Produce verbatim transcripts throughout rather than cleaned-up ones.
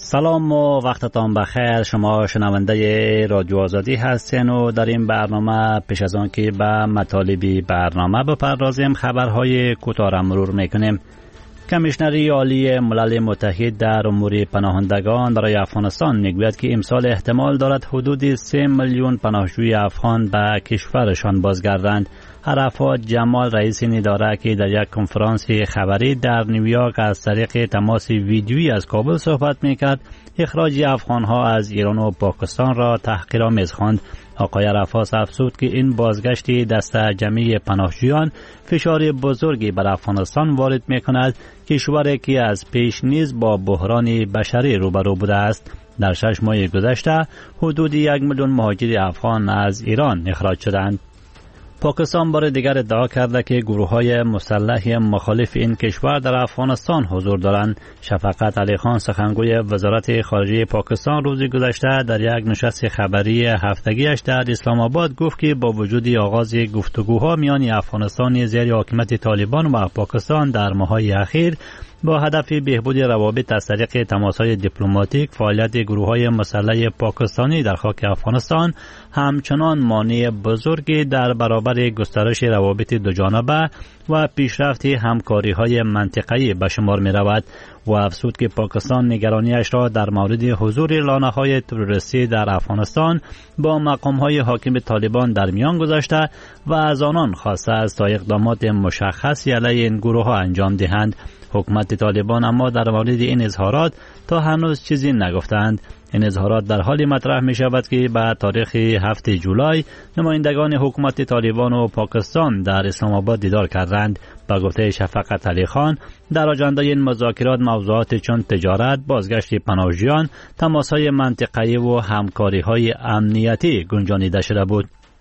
سلام و وقتتان بخیر. شما شنونده رادیو آزادی هستین و در این برنامه پیش از آن که به مطالب برنامه بپردازیم خبرهای کوتاه را مرور میکنیم. کمیشنری عالی ملل متحد در امور پناهندگان برای افغانستان میگوید که امسال احتمال دارد حدود سه میلیون پناهجوی افغان به کشورشان بازگردند. عرفات جمال رئیس این اداره که در یک کنفرانس خبری در نیویورک از طریق تماس ویدیویی از کابل صحبت میکرد، اخراج افغانها از ایران و پاکستان را تحقیرآمیز خواند. آقای عرفات افزود که این بازگشت دسته جمعی پناهجویان فشار بزرگی بر افغانستان وارد میکند، کشوری که از پیش نیز با بحران بشری روبرو بوده است. در شش ماه گذشته حدود یک میلیون مهاجر افغان از ایران اخراج شدند. پاکستان بار دیگر ادعا کرده که گروه‌های مسلح مخالف این کشور در افغانستان حضور دارند. شفقت علی خان سخنگوی وزارت خارجه پاکستان روز گذشته در یک نشست خبری هفتگیش در اسلام آباد گفت که با وجود آغاز گفتگوها میان افغانستان زیر حکومت طالبان و پاکستان در ماه‌های اخیر با هدف بهبود روابط از طریق تماس‌های دیپلماتیک، فعالیت گروه‌های مسلح پاکستانی در خاک افغانستان همچنان مانع بزرگی در برابر گسترش روابط دوجانبه و پیشرفت همکاری‌های منطقه‌ای به شمار می‌رود و افزود که پاکستان نگرانیش را در مورد حضور لانه‌های تروریستی در افغانستان با مقام‌های حاکم طالبان در میان گذاشته و از آنان خواسته است تا اقدامات مشخصی علیه این گروه‌ها انجام دهند. حکومت طالبان اما در مورد این اظهارات تا هنوز چیزی نگفتند. این اظهارات در حالی مطرح می شود که به تاریخ هفتم جولای نمایندگان حکومت طالبان و پاکستان در اسلام آباد دیدار کردند. با گفته شفقت علی خان، در آژانده این مذاکرات موضوعات چون تجارت، بازگشت پناهجویان، تماس‌های منطقه‌ای و همکاری‌های امنیتی گنجانیده شده بود.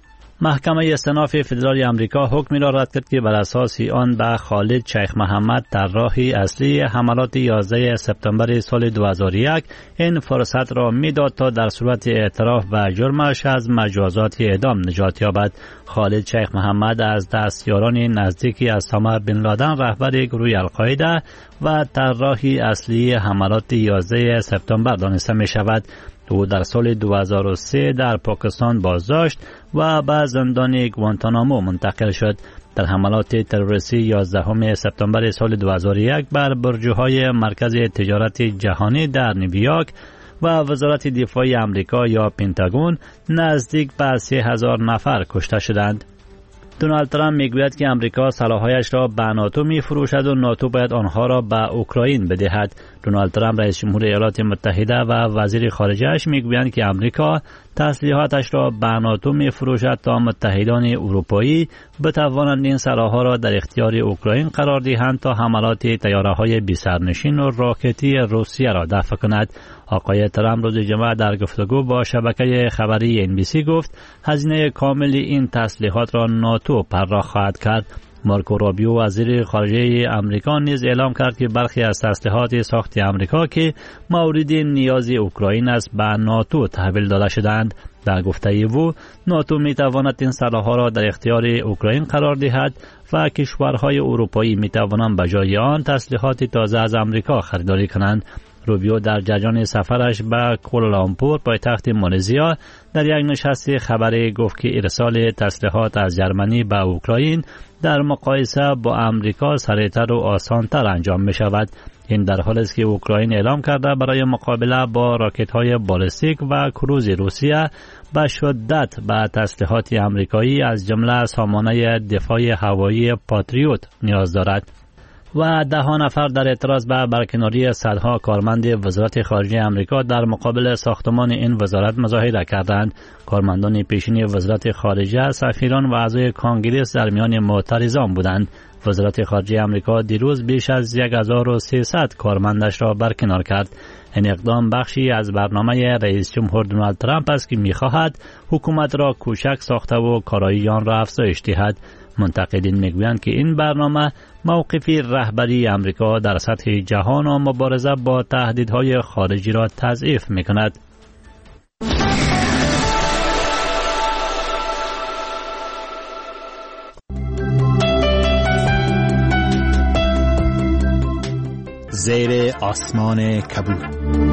محکمه استئناف فدرال امریکا حکمی را رد کرد که بر اساس آن به خالد شیخ محمد طراح اصلی حملات یازده سپتامبر سال دو هزار و یک این فرصت را میداد تا در صورت اعتراف به جرمش از مجازات اعدام نجات یابد. خالد شیخ محمد از دستیاران نزدیکی اسامه بن لادن رهبر گروه القاعده و طراح اصلی حملات یازده سپتامبر دانسته می شود. او در سال دو هزار و سه در پاکستان بازداشت و به زندان گوانتانامو منتقل شد. در حملات تروریستی یازدهم سپتامبر سال دو هزار و یک بر برج‌های مرکز تجارت جهانی در نیویورک و وزارت دفاع امریکا یا پنتاگون نزدیک به سه هزار نفر کشته شدند. دونالد ترامپ میگوید که امریکا سلاح‌هایش را به ناتو می‌فروشد و ناتو باید آنها را به اوکراین بدهد. دونالد ترامپ رئیس جمهور ایالات متحده و وزیر خارجه‌اش میگویند که امریکا تسلیحاتش را به ناتو می‌فروشد تا متحدان اروپایی بتوانند این سلاح‌ها را در اختیار اوکراین قرار دهند تا حملات طیاره‌های بی‌سرنشین و راکتی روسیه را دفع کند. آقای ترامپ روز جمعه در گفتگو با شبکه خبری ان بی سی گفت هزینه کامل این تسلیحات را ناتو پرداخت خواهد کرد. مارکو روبیو وزیر خارجه امریکا نیز اعلام کرد که برخی از تسلیحات ساخت امریکا که مورد نیاز اوکراین است به ناتو تحویل داده شدند. در گفته او، ناتو می تواند این سلاح‌ها را در اختیار اوکراین قرار دهد و کشورهای اروپایی می توانند به جای آن تسلیحات تازه از امریکا خریداری کنند. روبیو در جریان سفرش به کوالالامپور پایتخت مالزیا در یک نشست خبری گفت که ارسال تسلیحات از ژرمنی به اوکراین در مقایسه با امریکا سریعتر و آسانتر انجام می شود. این در حالی است که اوکراین اعلام کرده برای مقابله با راکت‌های بالستیک و کروز روسیه به شدت به تسلیحات امریکایی از جمله سامانه دفاع هوایی پاتریوت نیاز دارد. و ده ها نفر در اعتراض به برکناری صدها کارمند وزارت خارجه امریکا در مقابل ساختمان این وزارت مظاهره کردند. کارمندان پیشین وزارت خارجه، سفیران و اعضای کانگرس در میان معترضان بودند. وزارت خارجه امریکا دیروز بیش از هزار و سیصد کارمندش را برکنار کرد. این اقدام بخشی از برنامه رئیس جمهور دونالد ترامپ است که می‌خواهد حکومت را کوچک ساخته و کارایی آن را افزایش دهد. منتقدین میگویند که این برنامه موقف رهبری امریکا در سطح جهان و مبارزه با تهدیدهای خارجی را تضعیف میکند. زیر آسمان کبود.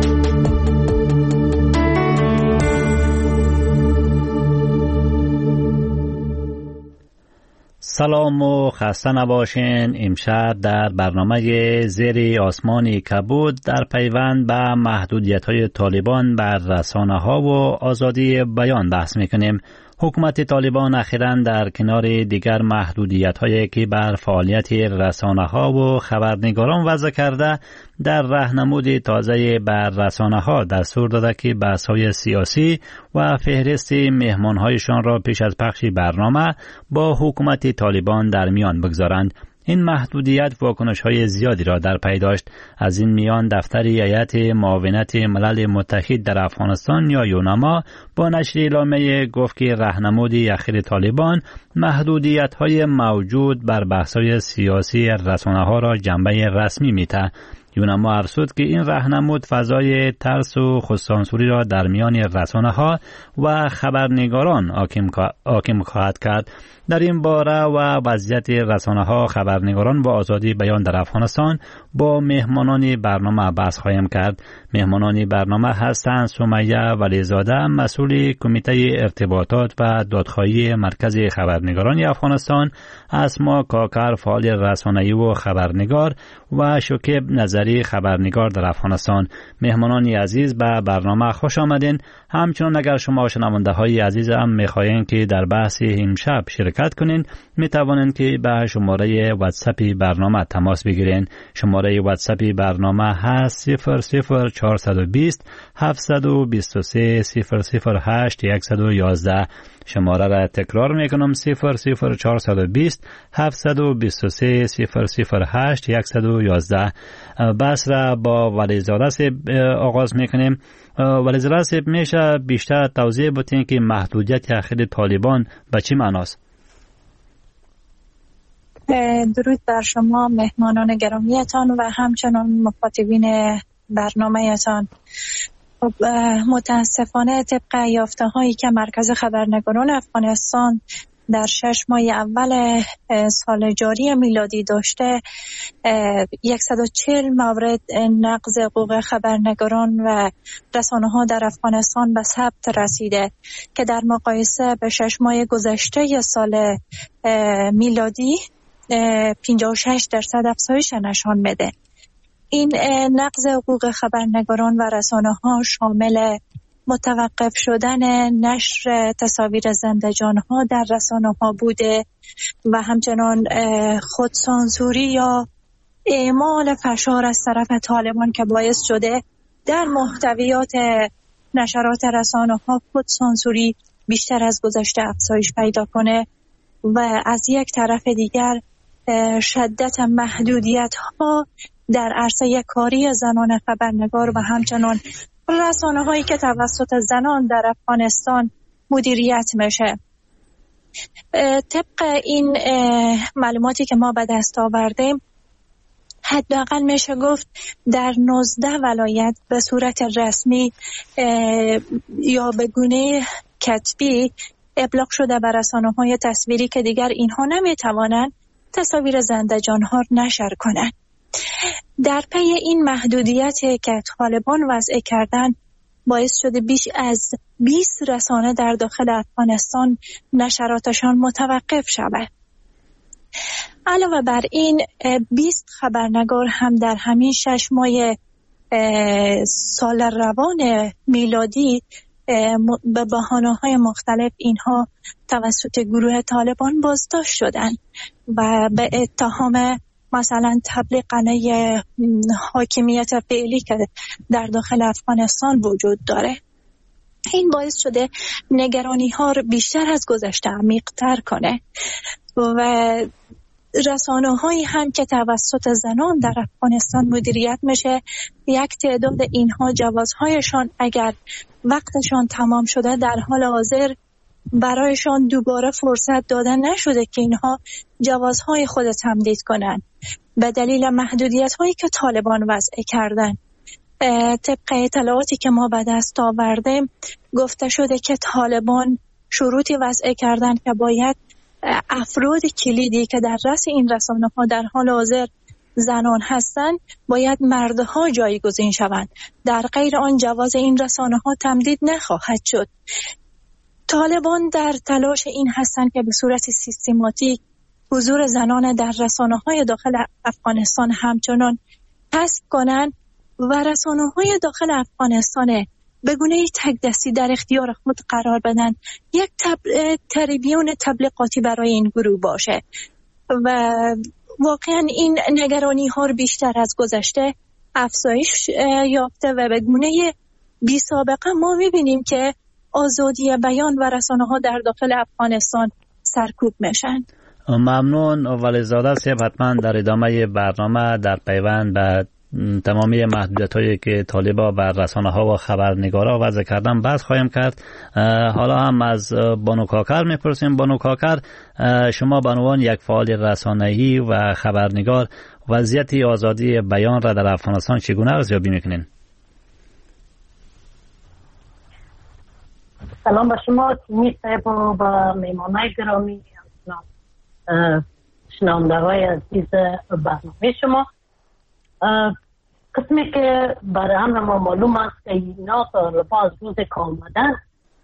سلام و خسته نباشین. امشب در برنامه زیر آسمان کبود در پیوند به محدودیت‌های طالبان بر رسانه‌ها و آزادی بیان بحث می‌کنیم. حکومت طالبان اخیراً در کنار دیگر محدودیت‌هایی که بر فعالیت رسانه‌ها و خبرنگاران وضع کرده، در راهنمود تازه بر رسانه‌ها دستور داده که بحث‌های سیاسی و فهرست مهمان‌هایشان را پیش از پخش برنامه با حکومت طالبان در میان بگذارند. این محدودیت واکنش‌های زیادی را در پی داشت. از این میان دفتر هیئت معاونت ملل متحد در افغانستان یا یونما با نشر اعلامیه گفت که راهنمود اخیر طالبان محدودیت‌های موجود بر بحث‌های سیاسی رسانه‌ها را جنبه رسمی می‌دهد. یونما ارسود که این راهنمود فضای ترس و خودسانسوری را در میان رسانه‌ها و خبرنگاران حاکم خواهد کرد. در این باره و وضعیت رسانه‌ها، خبرنگاران و آزادی بیان در افغانستان با مهمانان برنامه بحث خواهیم کرد. مهمانان برنامه هستند سمیه ولیزاده، مسئول کمیته ارتباطات و دادخواهی مرکز خبرنگاران افغانستان، اسما کاکر، فعال رسانه‌ای و خبرنگار، و شکیب نظری، خبرنگار در افغانستان. مهمانان عزیز به برنامه خوش آمدین. همچنان اگر شما شنونده های عزیز هم می‌خواهید که در بحث امشب شرکت کنین، می توانید که به شماره واتساپ برنامه تماس بگیرین. شماره واتساپ برنامه هست صفر صفر چهارصد و بیست هفتصد و بیست و سه صفر صفر هشت صد و یازده. شماره را تکرار میکنم صفر صفر چهارصد و بیست هفتصد و بیست و سه صفر صفر هشت صد و یازده. بحث را با ولیزاده صاحب آغاز میکنیم. ولیزاده صاحب، میشه بیشتر توضیح بدین که محدودیت اخیر طالبان به چی معناست؟ درود بر شما مهمانان گرامیتان و همچنان مخاطبین برنامه‌تان. متاسفانه طبق یافته هایی که مرکز خبرنگاران افغانستان در شش ماه اول سال جاری میلادی داشته، صد و چهل مورد نقض حقوق خبرنگاران و رسانه ها در افغانستان به ثبت رسیده که در مقایسه به شش ماه گذشته سال میلادی پنجاه و شش درصد افزایش نشان میده. این نقض حقوق خبرنگاران و رسانه ها شامل متوقف شدن نشر تصاویر زنده جان ها در رسانه ها بوده و همچنان خودسانسوری یا اعمال فشار از طرف طالبان که باعث شده در محتویات نشرات رسانه ها خودسانسوری بیشتر از گذشته افزایش پیدا کنه و از یک طرف دیگر شدت محدودیت ها در عرصه کاری زنان خبرنگار و همچنان رسانه هایی که توسط زنان در افغانستان مدیریت میشه. طبق این معلوماتی که ما به دست آوردیم، حداقل میشه گفت در نوزده ولایت به صورت رسمی یا به گونه کتبی ابلاغ شده بر رسانه‌های تصویری که دیگر اینها نمیتوانند تصاویر زنده جان‌ها نشر کنند. در پی این محدودیتی که طالبان وضع کردن، باعث شده بیش از بیست رسانه در داخل افغانستان نشراتشان متوقف شود. علاوه بر این بیست خبرنگار هم در همین شش ماه سال روان میلادی به بهانه‌های مختلف اینها توسط گروه طالبان بازداشت شدند و به اتهام مثلا تبلیغ حاکمیت فعلی که در داخل افغانستان وجود داره. این باعث شده نگرانی ها رو بیشتر از گذشته عمیق تر کنه و رسانه هایی هم که توسط زنان در افغانستان مدیریت میشه، یک تعداد اینها جوازهایشان اگر وقتشان تمام شده در حال حاضر برایشان دوباره فرصت دادن نشده که اینها جوازهای خود تمدید کنند به دلیل محدودیت هایی که طالبان وضع کردن. طبق اطلاعاتی که ما به دست آوردیم گفته شده که طالبان شروطی وضع کردن که باید افراد کلیدی که در رأس این رسانه ها در حال حاضر زنان هستند باید مردها جایگزین شوند. در غیر آن جواز این رسانه ها تمدید نخواهد شد. طالبان در تلاش این هستند که به صورت سیستماتیک حضور زنان در رسانه های داخل افغانستان همچنان حذف کنند و رسانه های داخل افغانستان به گونه تک دستی در اختیار خود قرار بدن، یک تبل... تریبیون تبلیغاتی برای این گروه باشه و واقعا این نگرانی ها رو بیشتر از گذشته افزایش یافته و به گونه بی سابقه ما میبینیم که آزادی بیان و رسانه ها در داخل افغانستان سرکوب میشن. ممنون. ولیزاده صاحب، حتما در ادامه برنامه در پیوند به تمامی محدودیت هایی که طالبا بر رسانه ها و خبرنگارا وضع کردن بحث خواهیم کرد. حالا هم از بانو کاکر میپرسیم. بانو کاکر، شما به عنوان یک فعال رسانه‌ای و خبرنگار وضعیت آزادی بیان را در افغانستان چگونه ارزیابی میکنین؟ سلام به شما تیمی صاحب و به میمانای گرامی، شنونده های عزیز برنامه شما. قسمی که برای همه ما معلوم است که اینا طالبا از روز که آمدن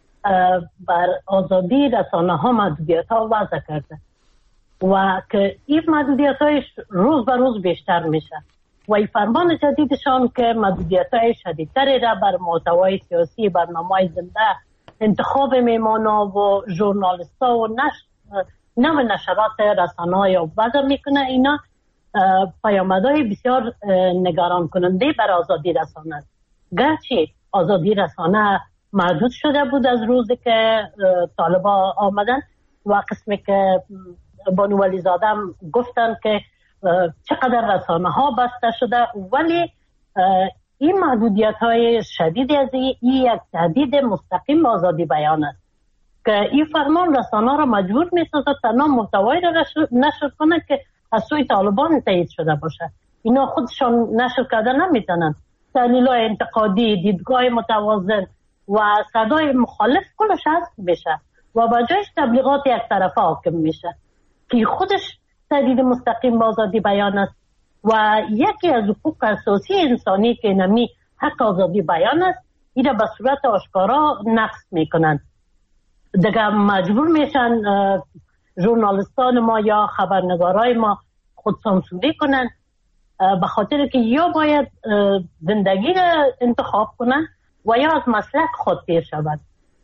بر آزادی رسانه ها محدودیت ها وضع کرده و که این محدودیت هایش روز به روز بیشتر میشه و این فرمان جدیدشان که محدودیت های شدیدتری را بر محتوای سیاسی، برنامه زنده، انتخاب میمانا و ژورنالیستا و نشر نوع نشرات رسانه های وضع میکنه. اینا پیامدهای بسیار نگران کننده بر آزادی رسانه است. گرچه آزادی رسانه محدود شده بود از روزی که طالبا آمدن و قسمی که بانو ولیزاده گفتن که چقدر رسانه ها بسته شده، ولی این محدودیت های شدید از این یک تهدید مستقیم به آزادی بیان است که این فرمان رسانه را مجبور می سازد تنها محتوایی را نشر کنند که از سوی طالبان تایید شده باشه. اینا خودشان نشر کردن نمیتونن. تحلیل‌های انتقادی، دیدگاه متوازن و صدای مخالف کلش حذف بشه و با جایش تبلیغات یک طرفه حاکم میشه که خودش تهدید مستقیم به آزادی بیان است و یکی از حقوق اساسی انسانی که نمی حق آزادی بیان است، این به صورت آشکارا نقض میکنن. دیگه مجبور میشن ژورنالیستان ما یا خبرنگارای ما خود سانسوری کنن به خاطر که یا باید زندگی را انتخاب کنن و یا از مسلک خود پیر شود.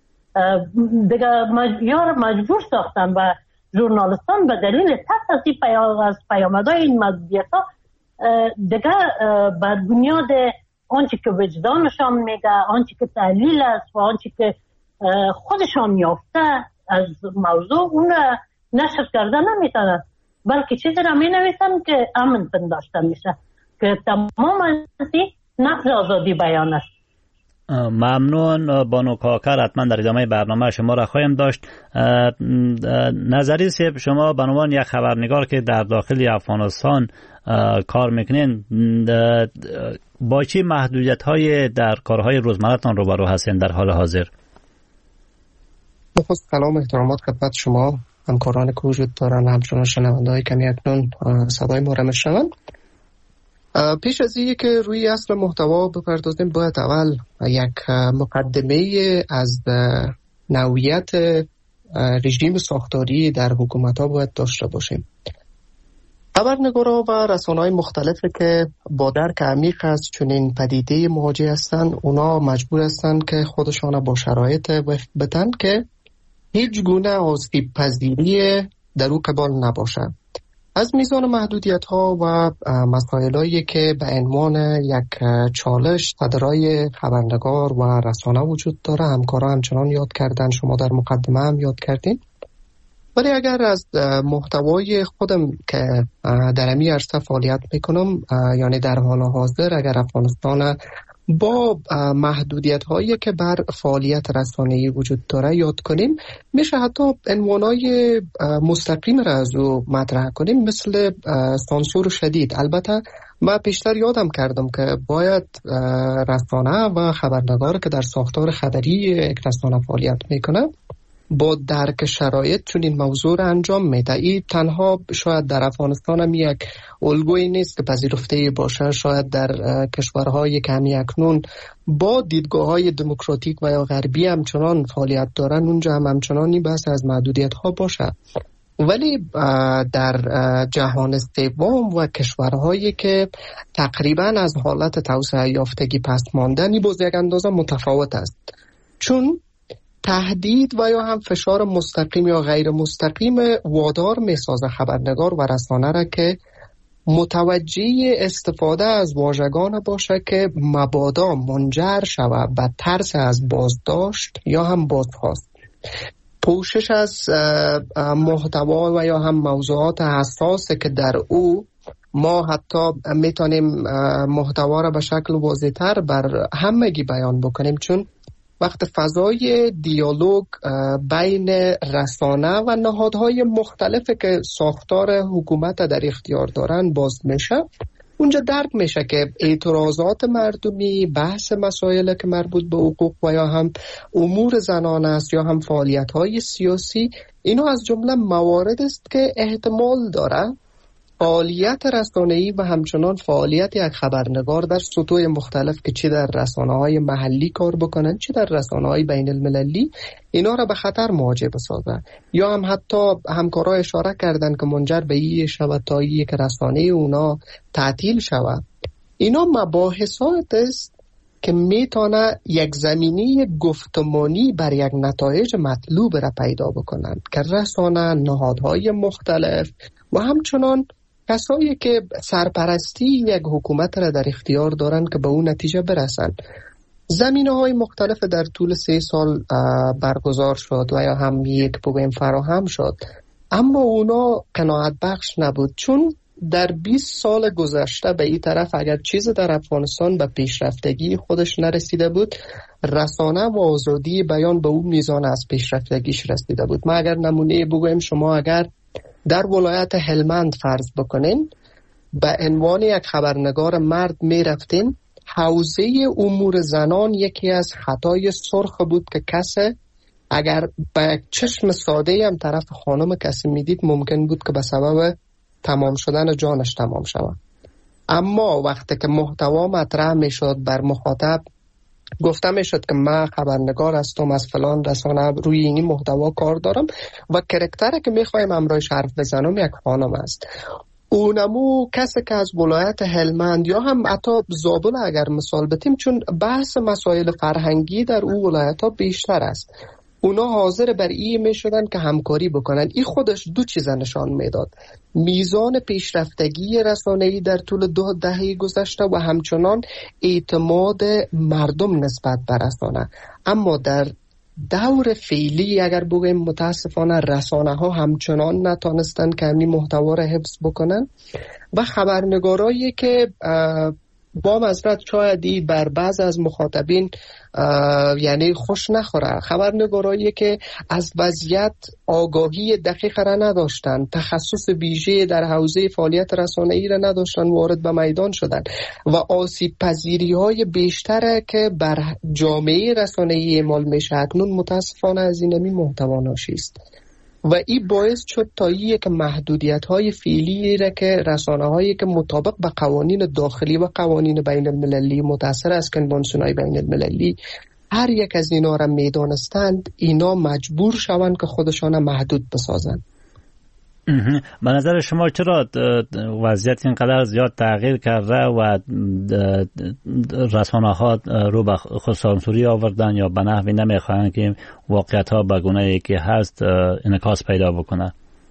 دیگه مج... یا مجبور ساختن و ژورنالیستان به دلیل ترس از این پیام... از پیامدهای این محدودیت ها دیگه بر بنیاد آنچه که وجدانشان میگه، آنچه که تحلیل است و آنچه که خودشان یافته از موضوع اون را نشر کردن نمیتونن، بلکه چیزی را می نویسن که امن پنداشته میشه که تمام از این نقض آزادی بیان است. ممنون بانو کاکر. حتما در ادامه برنامه شما را خواهیم داشت. نظری صاحب، شما به عنوان یک خبرنگار که در داخل افغانستان کار میکنین، با چه محدودیت های در کارهای روزمره‌تان روبرو هستین در حال حاضر؟ نخست سلام احترامات خدمت شما همکاران که وجود دارن، همچنان شنونده های کمی اکنون صدای ما را میشنوند. پیش از اینکه که روی اصل محتوا بپردازیم باید اول یک مقدمه از نوعیت رژیم ساختاری در حکومت ها باید داشته باشیم. خبرنگارا و رسانه‌های مختلفی که با درک عمیق از چنین پدیده مواجه هستند، اونا مجبور هستند که خودشان با شرایط وفق بدن که هیچ گونه آسیب پذیری در او قبال نباشه. از میزان محدودیت ها و مسائل هایی که به عنوان یک چالش صدرای خبرنگار و رسانه وجود داره همکارا همچنان یاد کردن، شما در مقدمه هم یاد کردین. ولی اگر از محتوای خودم که در امی عرصه فعالیت میکنم، یعنی در حال حاضر اگر افغانستان با محدودیت هایی که بر فعالیت رسانه‌ای وجود داره یاد کنیم، میشه حتی عنوانای مستقیم را از او مطرح کنیم، مثل سانسور شدید. البته من پیشتر یادم کردم که باید رسانه و خبرنگار که در ساختار خبری یک رسانه فعالیت میکنه با درک شرایط چون این موضوع را انجام میده. این تنها شاید در افغانستان هم یک الگویی نیست که پذیرفته باشه، شاید در کشورهای که همی اکنون با دیدگاه های دموکراتیک و یا غربی همچنان فعالیت دارن اونجا هم همچنان این بحث از محدودیت ها باشه. ولی در جهان سوم و کشورهایی که تقریبا از حالت توسعه یافتگی پست ماندن این باز یک اندازه متفاوت است، چون تهدید و یا هم فشار مستقیم یا غیر مستقیم وادار میسازه خبرنگار و رسانه را که متوجه استفاده از واژگان باشه که مبادا منجر شود به ترس از بازداشت یا هم بازخواست. پوشش از محتوا و یا هم موضوعات حساسه که در او ما حتی میتونیم محتوا را به شکل واضح‌تر بر همگی بیان بکنیم، چون وقت فضای دیالوگ بین رسانه و نهادهای مختلفی که ساختار حکومت در اختیار دارن باز میشه، اونجا درک میشه که اعتراضات مردمی، بحث مسائل که مربوط به حقوق و یا هم امور زنان است یا هم فعالیت‌های سیاسی، اینا از جمله موارد است که احتمال داره فعالیت رسانه‌ای و همچنان فعالیت یک خبرنگار در سطوح مختلف که چی در رسانه‌های محلی کار بکنن چی در رسانه‌های بین المللی اینا را به خطر مواجه بسازن، یا هم حتی همکارا اشاره کردن که منجر به این شود تا یک رسانه اونا تعطیل شود. اینا مباحثات است که میتونه یک زمینه گفتمانی بر یک نتایج مطلوب را پیدا بکنن که رسانه، نهادهای مختلف و همچنان کسایی که سرپرستی یک حکومت را در اختیار دارن که به اون نتیجه برسن. زمینه های مختلف در طول سه سال برگزار شد و یا هم یک بگویم فراهم شد، اما اونا قناعت بخش نبود، چون در بیست سال گذشته به این طرف اگر چیز در افغانستان به پیشرفتگی خودش نرسیده بود، رسانه و آزادی بیان به اون میزان از پیشرفتگیش رسیده بود. ما اگر نمونه بگویم، شما اگر در ولایت هلمند فرض بکنین به عنوان یک خبرنگار مرد می رفتین، حوزه امور زنان یکی از خطای سرخ بود که کسی اگر به چشم ساده هم طرف خانم کسی میدید ممکن بود که به سبب تمام شدن جانش تمام شود. اما وقتی که محتوا مطرح می شد بر مخاطب گفته می شد که من خبرنگار هستم از فلان رسانه روی اینی محتوا کار دارم و کرکتره که می خوایم امروز حرف بزنم یک خانم است، اونمو کسی که از ولایت هلمند یا هم حتی زابل اگر مثال بتیم، چون بحث مسائل فرهنگی در اون ولایت ها بیشتر است، اونا حاضر بر این می شدن که همکاری بکنن. این خودش دو چیز نشان میداد: میزان پیشرفتگی رسانه‌ای در طول دو دهه گذشته و همچنان اعتماد مردم نسبت به رسانه. اما در دور فعلی اگر بگویم متاسفانه رسانه ها همچنان نتانستن که همین محتوا را حفظ بکنن و خبرنگارایی که با معذرت شاید بر بعض از مخاطبین یعنی خوش نخوره، خبرنگارایی که از وضعیت آگاهی دقیق را نداشتن، تخصص ویژه در حوزه فعالیت رسانه‌ای را نداشتن، وارد به میدان شدن و آسیب پذیری های بیشتر که بر جامعه رسانه‌ای اعمال میشه اکنون متاسفانه از این می محتوا ناشی است. و این باعث شد تا یک که محدودیت های فعلی را که رسانه هایی که مطابق به قوانین داخلی و قوانین بین المللی متأثر از کنوانسیون های بین المللی هر یک از اینا را میدانستند، اینا مجبور شوند که خودشان محدود بسازند. به نظر شما چرا وضعیت اینقدر زیاد تغییر کرده و رسانه ها رو به خودسانسوری آوردن یا به نحوی نمیخواهند که واقعیت ها به گونه‌ای که هست انعکاس پیدا بکنه؟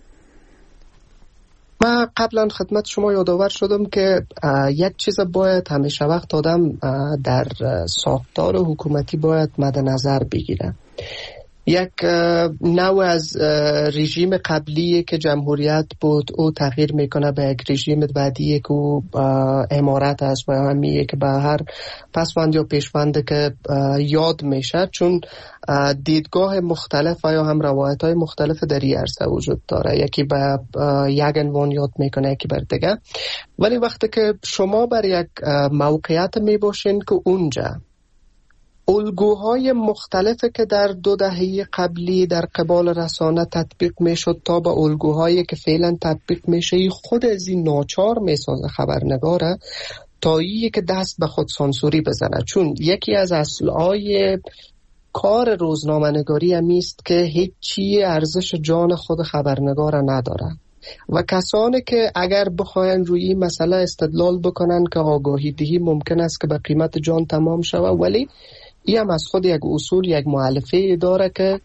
من قبلا خدمت شما یادآور شدم که یک چیز باید همیشه وقت آدم در ساختار حکومتی باید مد نظر بگیره. یک نوع از رژیم قبلی که جمهوریت بود او تغییر میکنه به یک رژیم بعدی که امارت است و همیه که به هر پسوند یا پیشوند که یاد میشه، چون دیدگاه مختلف و یا هم روایت های مختلف در این عرصه وجود داره، یکی به یک عنوان یاد میکنه یکی بر دیگه. ولی وقتی که شما بر یک موقعیت میباشین که اونجا الگوهای مختلفی که در دو دهه قبلی در قبال رسانه تطبیق میشد تا به الگوهایی که فعلا تطبیق میشه خود از این ناچار میسازه خبرنگاره تا یکی که دست به خود سانسوری بزنه. چون یکی از اصلهای کار روزنامه‌نگاری همیست که هیچی ارزش جان خود خبرنگار نداره و کسانی که اگر بخواین روی این مسئله استدلال بکنن که آگاهی دهی ممکن است که به قیمت جان تمام شوه، ولی این هم از خود یک اصول یک مؤلفه داره که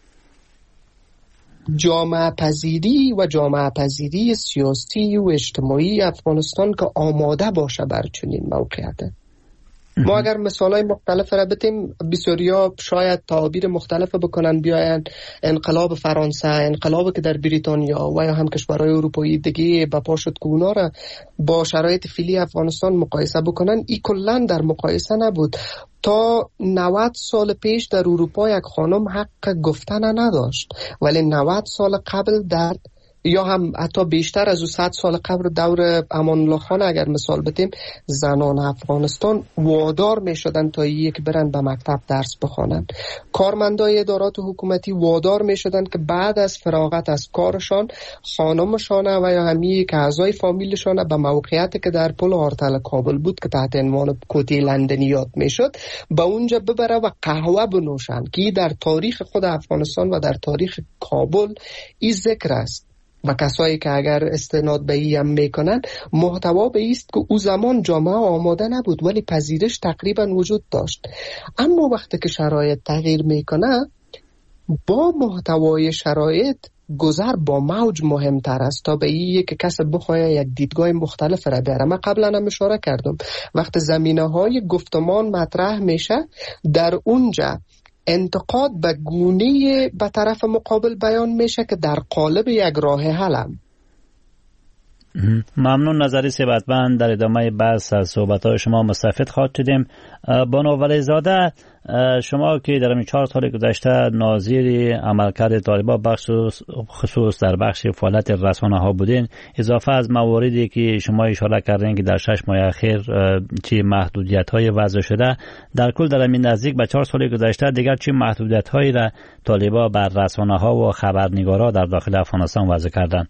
جامعه پذیری و جامعه پذیری سیاسی و اجتماعی افغانستان که آماده باشه بر چنین موقعیت. ما اگر مثالای مختلف را بتیم، بسیاریا شاید تعابیر مختلف بکنن، بیاین انقلاب فرانسه، انقلابی که در بریتانیا و یا هم کشورهای اروپایی دیگه به پا شد که اونا را با شرایط فعلی افغانستان مقایسه بکنن، ای کلا در مقایسه نبود. تا نود سال پیش در اروپا یک خانم حق گفتن نداشت، ولی نود سال قبل در یا هم حتی بیشتر از او صد سال قبل دور امان الله خان اگر مثال بتیم، زنان افغانستان وادار می شدن تا یک برن به مکتب درس بخوانن. کارمندای ادارات حکومتی وادار می شدن که بعد از فراغت از کارشان خانمشان و یا همی که اعضای فامیلشان به موقعیتی که در پل آرتل کابل بود که تحت عنوان کوتی لندنی یاد می شد به اونجا ببره و قهوه بنوشن، که در تاریخ خود افغانستان و در تاریخ کابل این ذکر است. و کسایی که اگر استناد به این هم میکنن، محتوا به ایست که او زمان جامعه آماده نبود ولی پذیرش تقریبا وجود داشت. اما وقتی که شرایط تغییر میکنه، با محتوای شرایط گذر با موج مهمتر است تا به این که کس بخواه یک دیدگاه مختلف را بیاره. من قبلا هم اشاره کردم وقتی زمینه های گفتمان مطرح میشه، در اونجا انتقاد به گونه به طرف مقابل بیان میشه که در قالب یک راه حلم. ممنون. نظری ثروتمند. در ادامه بحث از صحبت‌های شما مستفید خواهد شدیم. بانو ولیزاده، شما که در این چهار سال گذشته ناظر عملکرد طالبان بخصوص خصوص در بخش فعالیت رسانه‌ها بودین، اضافه از مواردی که شما اشاره کردین که در شش ماه اخیر چه محدودیت‌های وضع شده، در کل در این نزدیک به چهار سال گذشته دیگر چه محدودیت‌هایی را طالبان بر رسانه‌ها و خبرنگارا در داخل افغانستان وضع کردند؟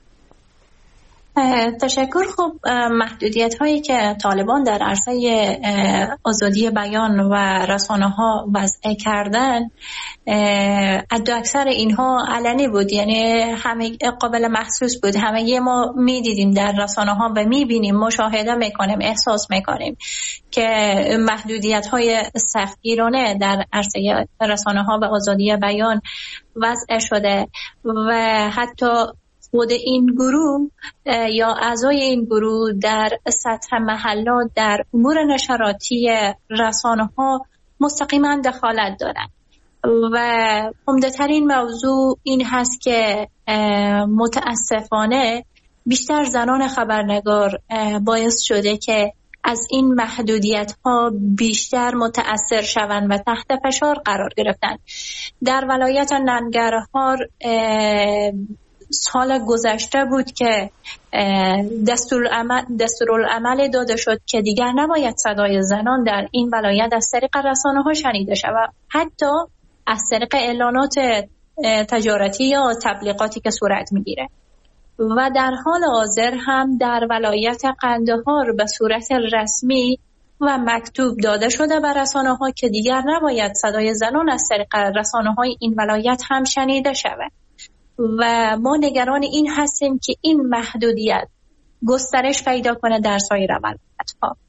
تشکر. خب محدودیت هایی که طالبان در عرصه آزادی بیان و رسانه ها وضع کردن، عد و اکثر اینها علنی بود، یعنی همه قابل محسوس بود. همه ما می دیدیم در رسانه ها و می بینیم، مشاهده می کنیم، احساس می کنیم که محدودیت های سختگیرانه در عرصه رسانه ها و آزادی بیان وضع شده و حتی خود این گروه یا اعضای این گروه در سطح محلات در امور نشراتی رسانه ها مستقیما دخالت دارند و عمده‌ترین موضوع این هست که متاسفانه بیشتر زنان خبرنگار باعث شده که از این محدودیت ها بیشتر متأثر شوند و تحت فشار قرار گرفتند. در ولایت ننگرهار سال گذشته بود که دستورالعمل دستورالعمل داده شد که دیگر نباید صدای زنان در این ولایت از طریق رسانه ها شنیده شود، حتی از طریق اعلانات تجارتی یا تبلیغاتی که صورت میگیره. و در حال حاضر هم در ولایت قندهار به صورت رسمی و مکتوب داده شده به رسانه ها که دیگر نباید صدای زنان از طریق رسانه های این ولایت هم شنیده شود. و ما نگران این هستیم که این محدودیت گسترش پیدا کنه در سایر ولایت‌ها.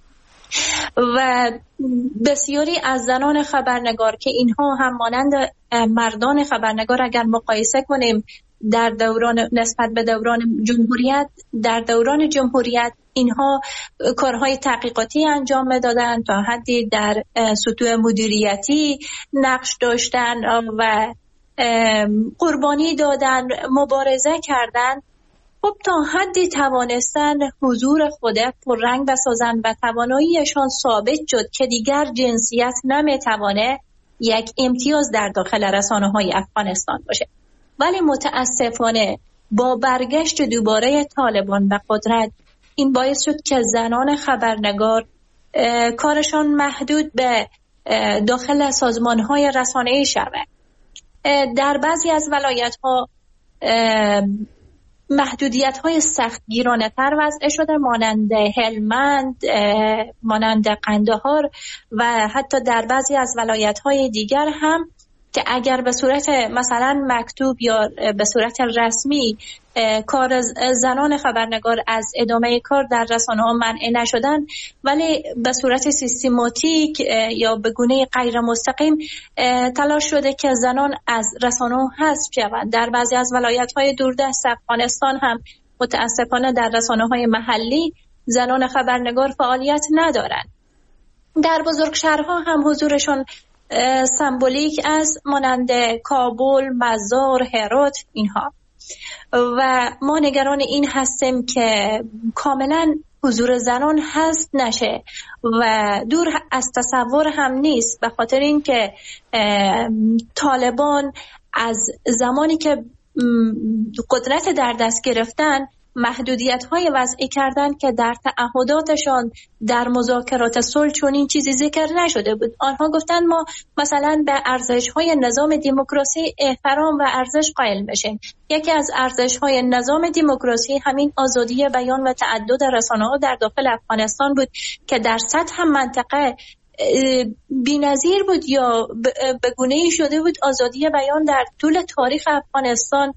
و بسیاری از زنان خبرنگار که اینها هم مانند مردان خبرنگار اگر مقایسه کنیم در دوران نسبت به دوران جمهوریت، در دوران جمهوریت اینها کارهای تحقیقاتی انجام دادن، تا حدی در سطوح مدیریتی نقش داشتن و قربانی دادن، مبارزه کردن. خب تا حدی توانستن حضور خود پررنگ بسازن و تواناییشان ثابت شد که دیگر جنسیت نمیتوانه یک امتیاز در داخل رسانه‌های افغانستان باشه. ولی متاسفانه با برگشت دوباره طالبان به قدرت، این باعث شد که زنان خبرنگار کارشان محدود به داخل سازمان های رسانه‌ای شود. در بعضی از ولایت ها محدودیت های سختگیرانه تر وضع شده، مانند هلمند، مانند قندهار و حتی در بعضی از ولایت های دیگر هم که اگر به صورت مثلا مکتوب یا به صورت رسمی کار زنان خبرنگار از ادامه کار در رسانه ها منع نشدن، ولی به صورت سیستماتیک یا به گونه غیر مستقیم تلاش شده که زنان از رسانه ها حذف شوند. در بعضی از ولایت های دوردست افغانستان هم متاسفانه در رسانه های محلی زنان خبرنگار فعالیت ندارند. در بزرگ شهرها هم حضورشون سمبولیک از مانند کابل، مزار، هرات اینها. و ما نگران این هستیم که کاملا حضور زنان حذف نشه و دور از تصور هم نیست، به خاطر اینکه طالبان از زمانی که قدرت در دست گرفتن محدودیت‌های وضعی کردن که در تعهداتشان در مذاکرات صلح چون این چیزی ذکر نشده بود. آنها گفتن ما مثلا به ارزش‌های نظام دموکراسی احترام و ارزش قائل بشیم. یکی از ارزش‌های نظام دموکراسی همین آزادی بیان و تعدد رسانه‌ها در داخل افغانستان بود که در سطح منطقه بی‌نظیر بود یا به گونه‌ای شده بود. آزادی بیان در طول تاریخ افغانستان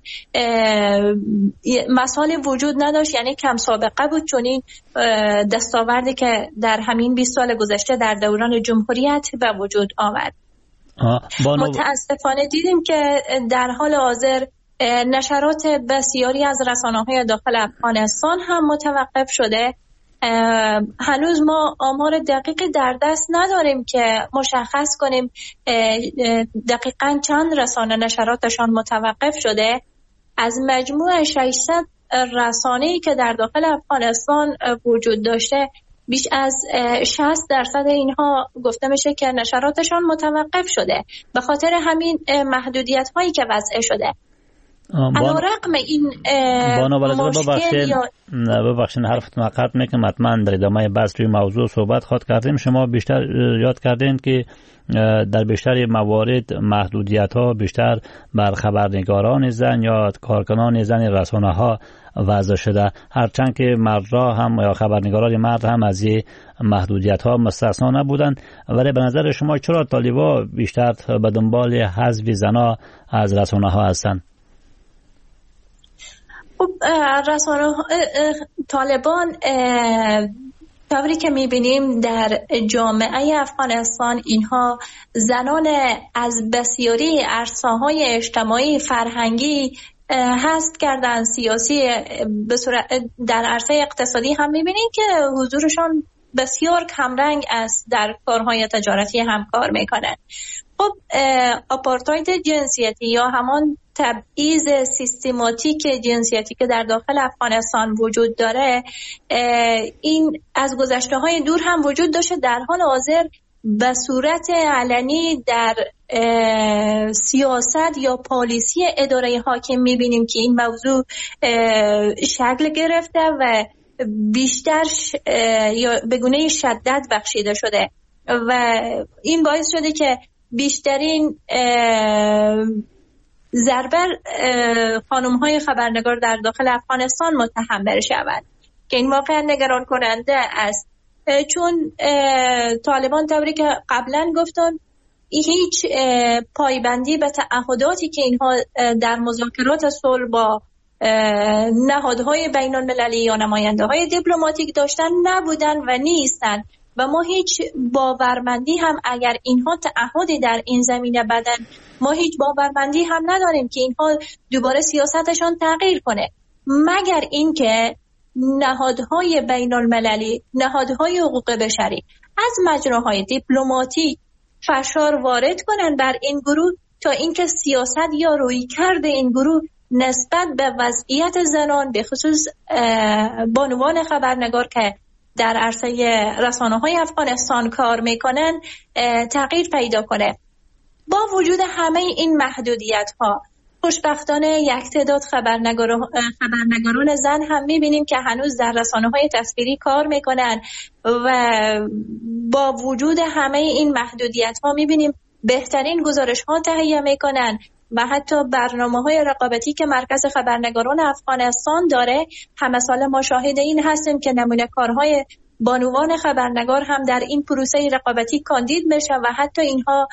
مثال وجود نداشت، یعنی کم سابقه بود چون این دستاوردی که در همین بیست سال گذشته در دوران جمهوریت به وجود آمد. بانو... متاسفانه دیدیم که در حال حاضر نشرات بسیاری از رسانه‌های داخل افغانستان هم متوقف شده. هنوز ما آمار دقیقی در دست نداریم که مشخص کنیم دقیقاً چند رسانه نشراتشان متوقف شده. از مجموع ششصد رسانه‌ای که در داخل افغانستان وجود داشته بیش از شصت درصد اینها گفته میشه که نشراتشان متوقف شده به خاطر همین محدودیت هایی که وضع شده. علیرغم این مشکل یا ببخشید حرفتون قطع میکنم، حتما در ادامه بحث روی موضوع صحبت خواهد کردیم. شما بیشتر یاد کردین که در بیشتر موارد محدودیت ها بیشتر بر خبرنگاران زن یا کارکنان زن رسانه ها وضع شده، هرچند که مردها هم یا خبرنگاران مرد هم از این محدودیت ها مستثنا نبودند. ولی به نظر شما چرا طالبان بیشتر به دنبال حذف زنها از رسانه ها هستند؟ رسانه طالبان طوری که میبینیم در جامعه افغانستان اینها زنان از بسیاری عرصه‌های اجتماعی فرهنگی حذف کردن، سیاسی به صورت در عرصه اقتصادی هم میبینیم که حضورشان بسیار کمرنگ است، در کارهای تجارتی هم کار میکنن. خب آپارتاید جنسیتی یا همان تبعیض سیستماتیک جنسیتی که در داخل افغانستان وجود داره، این از گذشته های دور هم وجود داشته، در حال حاضر به صورت علنی در سیاست یا پالیسی اداره حاکم میبینیم که این موضوع شکل گرفته و بیشتر یا به گونه شدت بخشیده شده و این باعث شده که بیشترین ضربه خانم های خبرنگار در داخل افغانستان متحمل شوند که این واقعا نگران کننده است، چون طالبان طوری که قبلا گفتن هیچ پایبندی به تعهداتی که اینها در مذاکرات صلح با نهادهای بین المللی یا نماینده های دیپلماتیک داشتن نبودن و نیستن و ما هیچ باورمندی هم اگر اینها تعهدی در این زمینه بدن، ما هیچ باورمندی هم نداریم که اینها دوباره سیاستشان تغییر کنه، مگر اینکه نهادهای بین المللی، نهادهای حقوق بشری از مجراهای دیپلماتیک فشار وارد کنن بر این گروه تا اینکه سیاست یا رویکرد این گروه نسبت به وضعیت زنان به خصوص بانوان خبرنگار که در عرصه رسانه‌های افغانستان کار میکنن تغییر پیدا کنه. با وجود همه این محدودیت‌ها خوشبختانه یک تعداد خبرنگاران خبرنگاران زن هم می‌بینیم که هنوز در رسانه‌های تصویری کار میکنن و با وجود همه این محدودیت ها میبینیم بهترین گزارش ها تهیه میکنن و حتی برنامه‌های رقابتی که مرکز خبرنگاران افغانستان داره همه ساله ما شاهد این هستیم که نمونه کارهای بانوان خبرنگار هم در این پروسه رقابتی کاندید میشه و حتی اینها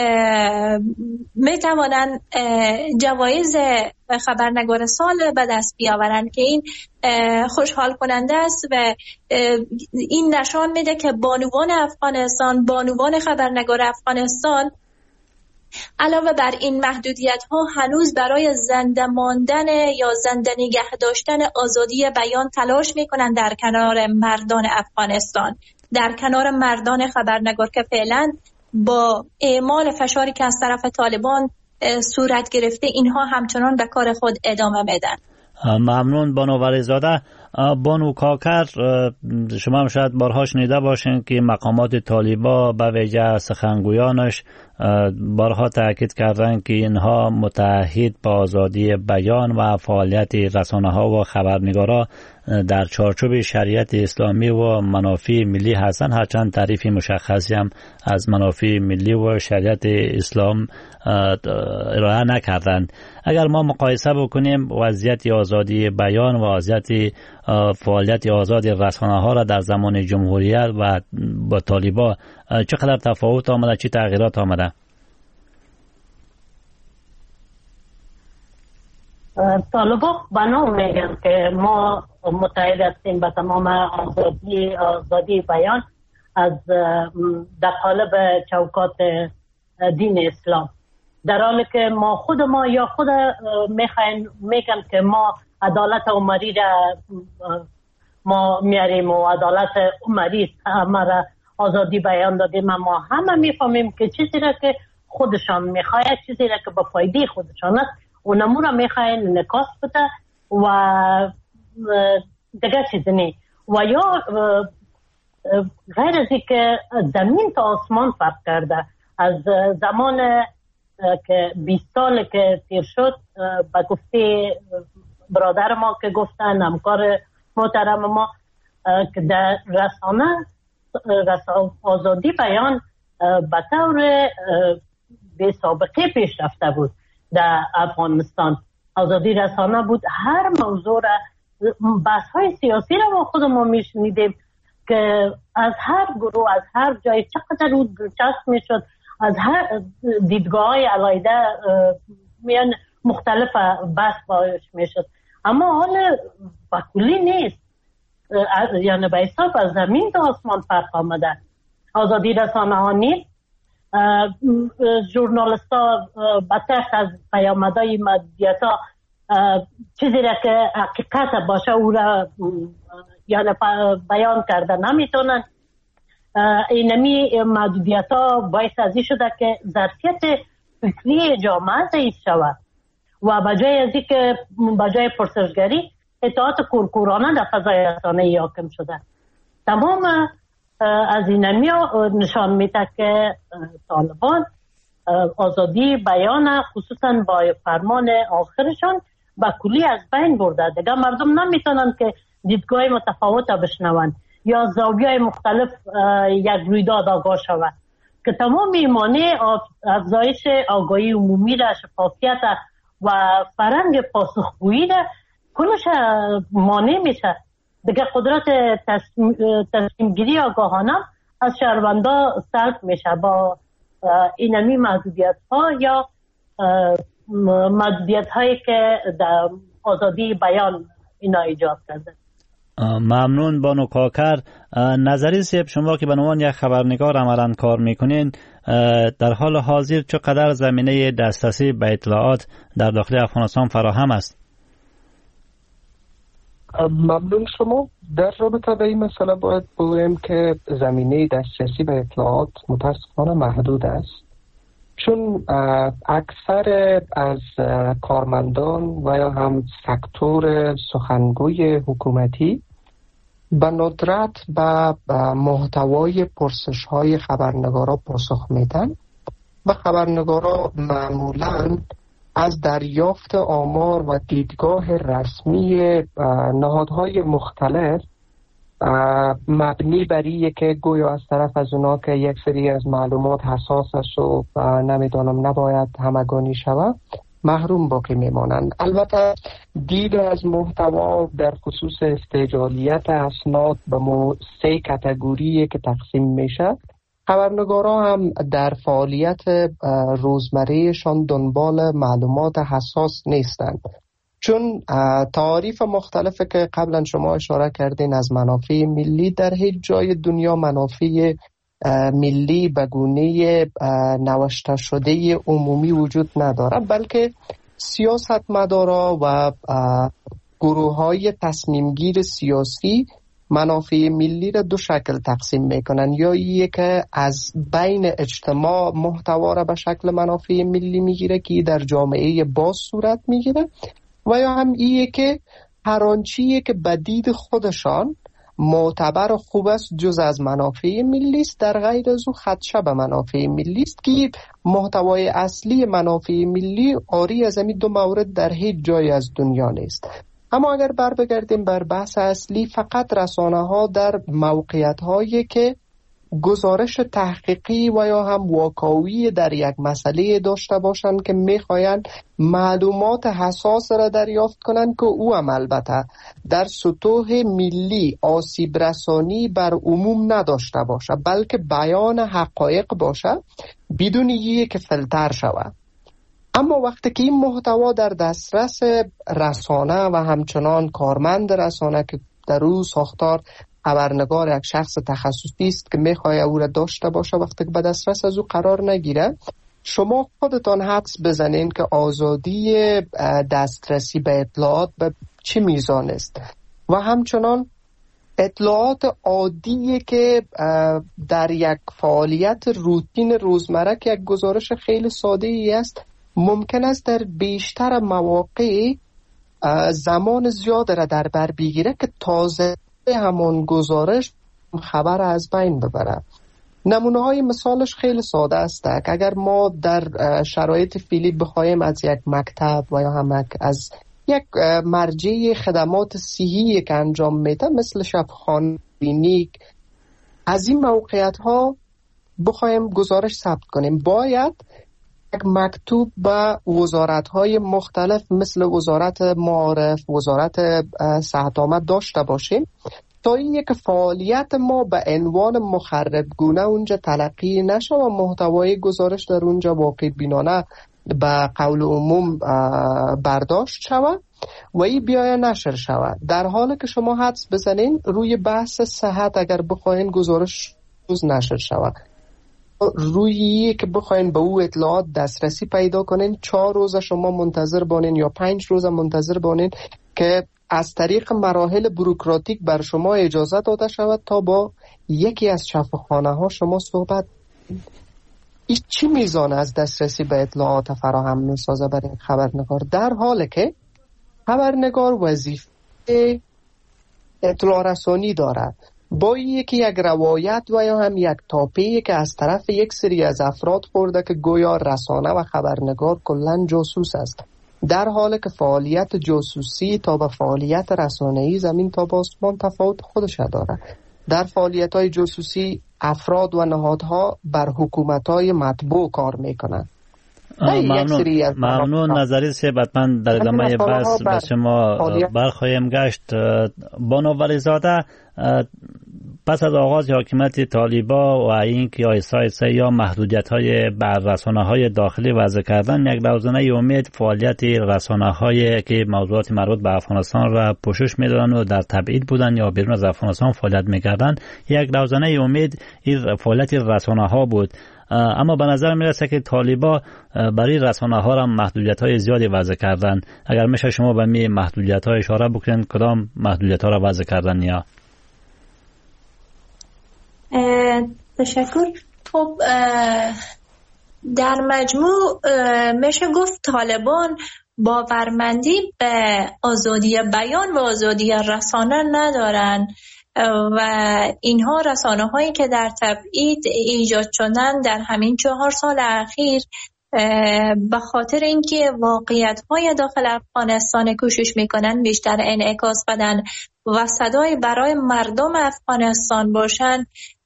میتوانند جوایز خبرنگار سال به دست بیاورند که این خوشحال کننده است و این نشان میده که بانوان افغانستان، بانوان خبرنگار افغانستان علاوه بر این محدودیت ها هنوز برای زنده ماندن یا زنده نگه داشتن آزادی بیان تلاش میکنن در کنار مردان افغانستان، در کنار مردان خبرنگار که فعلا با اعمال فشاری که از طرف طالبان صورت گرفته اینها همچنان به کار خود ادامه میدن. ممنون بانو ولیزاده. بانو کاکر، شما هم شاید بارها شنیده باشین که مقامات طالبا به ویژه سخنگویانش بارها تاکید کردن که اینها متعهد به آزادی بیان و فعالیت رسانه ها و خبرنگارا در چارچوب شریعت اسلامی و منافع ملی هستند، هرچند تعریف مشخصی هم از منافع ملی و شریعت اسلام ارائه نکردند. اگر ما مقایسه بکنیم وضعیت آزادی بیان و وضعیت فعالیت آزاد رسانه ها را در زمان جمهوریت و با طالبا چقدر تفاوت آمده، چه تغییرات آمده؟ طالبا بنا میگن که ما متحد هستیم به تمام آزادی آزادی بیان از در قالب چوکات دین اسلام، در حالی که ما خود ما یا خود میخوایم میگن که ما عدالت عمری را ما میاریم و عدالت عمری همه را آزادی بیان دادیم، ما همه میفهمیم که چیزی را که خودشان میخواید، چیزی را که به فایده خودشان است اونمو را میخواید نکاس بده و دیگه چیزی نی. و یا غیر از این که زمین تا آسمان فرق کرده، از زمان که بیست سال که تیر شد به گفته برادر ما که گفتن، همکار محترم ما، که در رسانه آزادی بیان به طور بی سابقه پیش رفته بود در افغانستان. آزادی رسانه بود، هر موضوع را، بحث های سیاسی را ما خودمون میشنیدیم که از هر گروه، از هر جای چقدر او دلچسب میشد، از هر دیدگاه های علیده میان مختلف بحث باش میشد. اما حال بکلی نیست، یعنی به حساب از زمین تا آسمان فرق آمده. آزادی رسانه ها نیست، ژورنالیست ها بطرس از پیامدهای مدیت ها چیزی را که حقیقت باشه او را یعنی بیان کرده نمیتونن. اینمی محدودیت ها باعث ازی شده که ظرفیت فکری جامعه ضعیف شود و بجای ازی که بجای پرسشگری اطاعت کورکورانه در فضای رسانه‌ای حاکم شده. تمام از اینمی نشان میده که طالبان آزادی بیان خصوصا با فرمان آخرشان با کلی از بین برده. دیگه مردم نمیتونن که دیدگاه متفاوت بشنون یا زاویه مختلف یک رویداد آگاه شود که تمام مانع افزایش آگاهی عمومی را، شفافیت و فرهنگ پاسخگویی را کلش مانع میشه. دیگه قدرت تصمیم گیری آگاهانه از شهروندا سلب میشه با اینمی محدودیت ها یا محدودیت هایی که در آزادی بیان اینا ایجاد کرده. ممنون بانو کاکر. نظری سیب، شما که به عنوان یک خبرنگار عملاً کار میکنین، در حال حاضر چقدر زمینه دسترسی به اطلاعات در داخل افغانستان فراهم است؟ ممنون شما. در رابطه به این مسئله باید بگویم که زمینه دسترسی به اطلاعات متاسفانه محدود است، چون اکثر از کارمندان و یا هم سکتور سخنگوی حکومتی به ندرت به محتوای پرسش های خبرنگارا پاسخ میدن و خبرنگارا معمولاً از دریافت آمار و دیدگاه رسمی نهادهای مختلف مبنی بری که گویا از طرف از اونا که یک سری از معلومات حساس است و نمیدانم نباید همگانی شود محروم باقی میمانند. البته دید از محتوا در خصوص استعجالیت اسناد به مو سه کاتگوری که تقسیم میشه. خبرنگارا هم در فعالیت روزمرهشان دنبال معلومات حساس نیستند، چون تعاریف مختلفی که قبلا شما اشاره کردین از منافع ملی، در هیچ جای دنیا منافع ملی به گونه نوشته شده عمومی وجود نداره، بلکه سیاستمدارا و گروه های تصمیم گیر سیاسی منافع ملی را دو شکل تقسیم میکنن، یا یک که از بین اجتماع محتوا را به شکل منافع ملی میگیره که در جامعه باز صورت میگیره، و یا هم ایه که هر آنچیه که به دید خودشان معتبر و خوب است جز از منافع ملی است در غیر از او خدشه به منافع ملی است، که محتوای اصلی منافع ملی آری از این دو مورد در هیچ جای از دنیا نیست. اما اگر بر بگردیم بر بحث اصلی، فقط رسانه ها در موقعیت هایی که گزارش تحقیقی و یا هم واقعی در یک مسئله داشته باشند که میخواین معلومات حساس را دریافت کنند که او هم البته در سطوح ملی آسیب رسانی بر عموم نداشته باشه، بلکه بیان حقایق باشه بدون یک فیلتر شود. اما وقتی که این محتوا در دسترس رسانه و همچنان کارمند رسانه که در او ساختار خبرنگار یک شخص تخصصی است که میخواد او را داشته باشه، وقتی که به دسترس از او قرار نگیره، شما خودتان حدس بزنین که آزادی دسترسی به اطلاعات به چه میزان است. و همچنان اطلاعات عادیه که در یک فعالیت روتین روزمره که یک گزارش خیلی ساده ای است، ممکن است در بیشتر مواقع زمان زیاد را در بر بگیره که تازه همون گزارش خبر از بین ببره. نمونه های مثالش خیلی ساده است که اگر ما در شرایط فعلی بخوایم از یک مکتب و یا هم از یک مرجع خدمات صحی که انجام میده مثل شفاخانه، کلینیک، از این موقعیت ها بخوایم گزارش ثبت کنیم، باید یک مکتوب به وزارت های مختلف مثل وزارت معارف، وزارت صحت آمد داشته باشیم تا این یک فعالیت ما به عنوان مخربگونه اونجا تلقی نشه و محتوای گزارش در اونجا واقع بینانه به قول عموم برداشت شود و این بیایه نشر شود. در حالی که شما حدس بزنین روی بحث صحت اگر بخواین گزارش روز نشر شود، روی که بخواین به او اطلاعات دسترسی پیدا کنین، چهار روز شما منتظر بانین یا پنج روز منتظر بانین که از طریق مراحل بوروکراتیک بر شما اجازه داده شود تا با یکی از شفاخانه ها شما صحبت. این چی میزان از دسترسی به اطلاعات فراهم میسازه برای خبرنگار، در حالی که خبرنگار وظیفه اطلاع رسانی دارد. با یکی یک روایت و یا هم یک تاپی که از طرف یک سری از افراد خورده که گویا رسانه و خبرنگار کلن جاسوس است، در حالی که فعالیت جاسوسی تا به فعالیت رسانه‌ای زمین تا به آسمان تفاوت خودش داره. در فعالیت‌های جاسوسی افراد و نهادها بر حکومت‌های مطبوع کار میکنند. ممنون, ممنون نظری سه من در ادامه بحث به شما برخواهیم گشت. بانو ولیزاده، پس از آغاز حاکمیت طالبا و اینکه ایسای یا محدودیت‌های بر رسانه‌های داخلی وضع کردن، یک روزنه امید فعالیت رسانه‌هایی که موضوعات مربوط به افغانستان را پوشش می‌دادند و در تبعید بودند یا بیرون از افغانستان فعالیت می‌کردند، یک روزنه امید این فعالیت رسانه‌ها بود. اما به نظر میرسه که طالبا برای رسانه ها را محدودیت های زیادی وضع کردن. اگر میشه شما به می محدودیت ها اشاره بکنین، کدام محدودیت ها را وضع کردن؟ یا تشکر. خب در مجموع میشه گفت طالبان باورمندی به آزادی بیان و آزادی رسانه ندارن و اینها رسانه هایی که در تبعید ایجاد شدن در همین چهار سال اخیر به خاطر اینکه واقعیت‌های داخل افغانستان کوشش میکنن بیشتر انعکاس بدن و صدای برای مردم افغانستان باشن،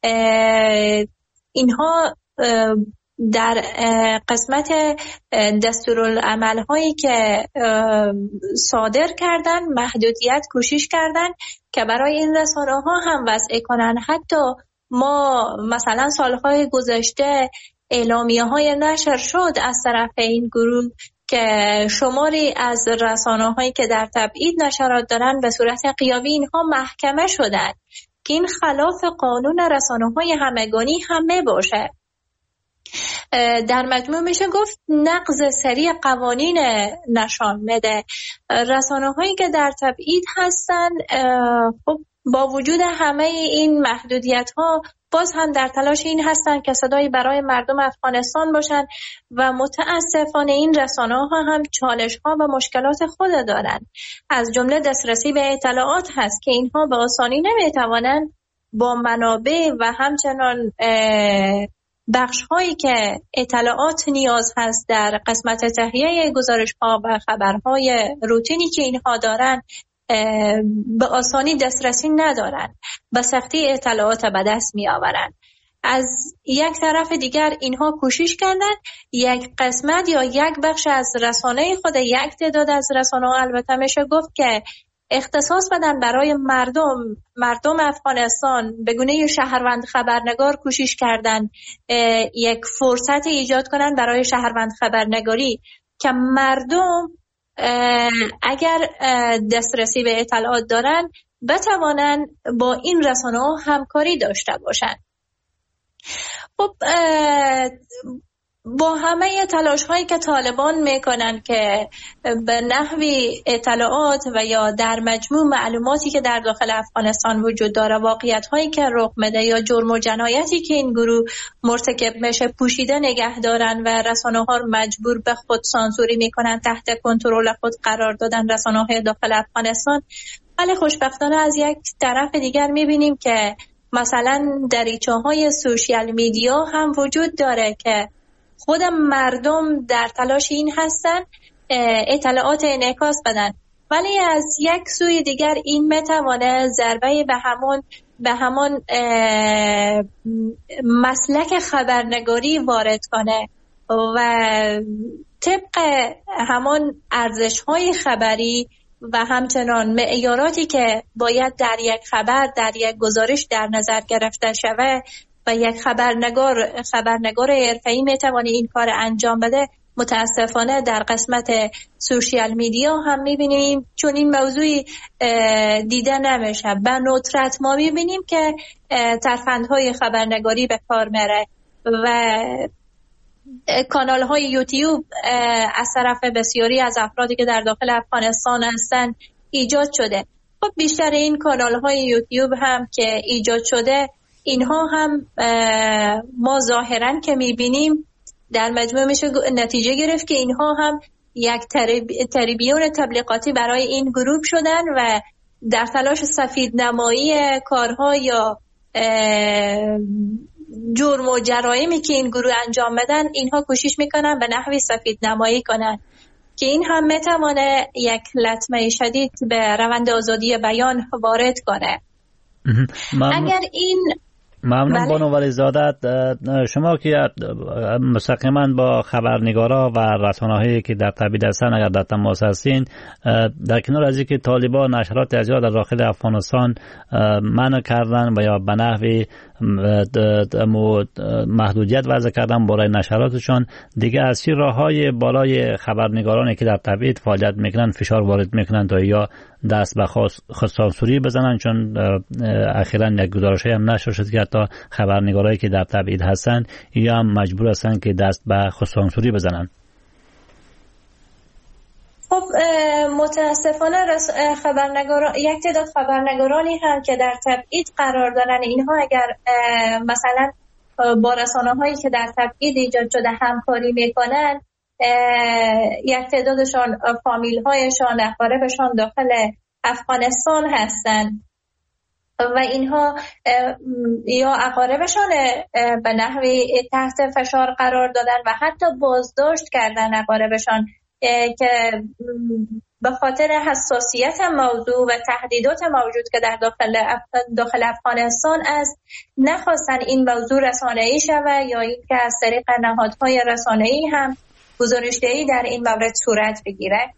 اینها در قسمت دستورالعمل هایی که صادر کردن محدودیت کوشش کردن که برای این رسانه ها هم وضع کنن. حتی ما مثلا سالهای گذشته اعلامیه های نشر شد از طرف این گروه که شماری از رسانه هایی که در تبعید نشرات دارن به صورت غیابی اینها محکمه شدن که این خلاف قانون رسانه های همگانی هم می باشه. در مجموع میشه گفت نقض سریع قوانین نشان میده. رسانه هایی که در تبعید هستن خب با وجود همه این محدودیت ها باز هم در تلاش این هستن که صدایی برای مردم افغانستان باشن و متاسفانه این رسانه ها هم چالش ها و مشکلات خود دارن. از جمله دسترسی به اطلاعات هست که اینها به آسانی نمیتوانن با منابع و همچنان بخش هایی که اطلاعات نیاز هست در قسمت تهیه گزارش ها و خبرهای روتینی که اینها دارن به آسانی دسترسی ندارن، به سختی اطلاعات به دست می آورن. از یک طرف دیگر اینها کوشش کردن یک قسمت یا یک بخش از رسانه خود، یک تعداد از رسانه ها البته میشه گفت که اختصاص بدن برای مردم مردم افغانستان به گونه شهروند خبرنگار کوشش کردن یک فرصت ایجاد کنن برای شهروند خبرنگاری که مردم اگر دسترسی به اطلاعات دارن بتوانن با این رسانه ها همکاری داشته باشن. خب با همه تلاش هایی که طالبان میکنن که به نحوی اطلاعات و یا در مجموع معلوماتی که در داخل افغانستان وجود داره، واقعیت هایی که رخ میده یا جرم و جنایتی که این گروه مرتکب میشه پوشیده نگه دارن و رسانه ها رو مجبور به خود سانسوری میکنن، تحت کنترل خود قرار دادن رسانه های داخل افغانستان. ولی خوشبختانه از یک طرف دیگر میبینیم که مثلا دریچه های سوشیال میدیا هم وجود داره که خود مردم در تلاش این هستن اطلاعات انعکاس بدن، ولی از یک سوی دیگر این میتوانه ضربه به همون به همون مسلک خبرنگاری وارد کنه و طبق همون ارزش‌های خبری و همچنان معیاراتی که باید در یک خبر در یک گزارش در نظر گرفته شود و یک خبرنگار خبرنگار حرفه‌ای میتونه این کار انجام بده، متاسفانه در قسمت سوشیال میدیا هم میبینیم چون این موضوعی دیده نمیشه. به ندرت ما میبینیم که ترفندهای خبرنگاری به کار میره و کانال های یوتیوب از طرف بسیاری از افرادی که در داخل افغانستان هستن ایجاد شده. خب بیشتر این کانال های یوتیوب هم که ایجاد شده اینها هم ما ظاهرا که میبینیم در مجموع میشه نتیجه گرفت که اینها هم یک تریبیون تبلیغاتی برای این گروه شدن و در تلاش سفید نمایی کارها یا جرم و جرایمی که این گروه انجام بدن اینها کوشش میکنن به نحوی سفید نمایی کنن که این هم میتونه یک لطمه شدید به روند آزادی بیان وارد کنه. اگر این ممنون بانو ولیزاده. شما که مستقیما با خبرنگارا و رسانه‌هایی که در تبعید هستن اگر در تماس هستین، در کنار از اینکه طالبان نشرات زیاد در داخل افغانستان منع کردن و یا به نحوی محدودیت وضع کردن برای نشراتشون، دیگه از چه راههای بالای خبرنگارانی که در تبعید فعالیت میکنن فشار وارد میکنن تا یا دست به خودسانسوری بزنن؟ چون اخیراً یک گزارشی هم نشر شد که حتی خبرنگارایی که در تبعید هستن یا هم مجبور هستن که دست به خودسانسوری بزنن. خب متاسفانه خبرنگاران یک تعداد خبرنگارانی هم که در تبعید قرار دارن، اینها اگر مثلا با رسانه‌هایی که در تبعید ایجاد شده همکاری میکنن، یک تعدادشان فامیل‌هایشان اقاربشان داخل افغانستان هستن و اینها یا اقاربشان به نحوی تحت فشار قرار دادن و حتی بازداشت کردن اقاربشان که به خاطر حساسیت موضوع و تهدیدات موجود که در داخل داخل افغانستان است نخواستن این موضوع رسانه‌ای شود یا اینکه از طریق نهادهای رسانه‌ای هم گزارش‌دهی در این مورد صورت بگیره.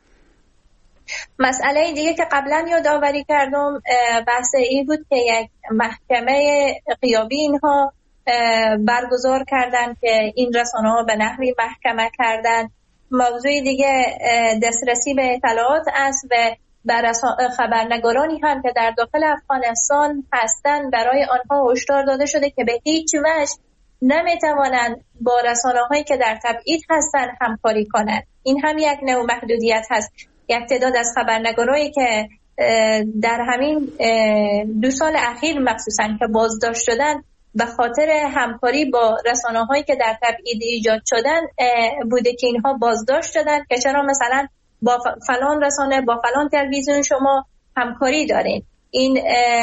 مسئله دیگه که قبلا یادآوری کردم بحث این بود که یک محکمه غیابی اینها برگزار کردن که این رسانه‌ها به نحوی محکمه کردن. موضوع دیگه دسترسی به اطلاعات است و بر خبرنگارانی هم که در داخل افغانستان هستند برای آنها هشدار داده شده که به هیچ وجه نمیتوانند با رسانه‌هایی که در تبعید هستند همکاری کنند. این هم یک نوع محدودیت هست. یک تعداد از خبرنگارایی که در همین دو سال اخیر مخصوصا که بازداشت شدن به خاطر همکاری با رسانه‌هایی که در تبعید ایجاد شدن بوده که اینها بازداشت شدن که چرا مثلا با فلان رسانه با فلان تلویزیون شما همکاری دارین، این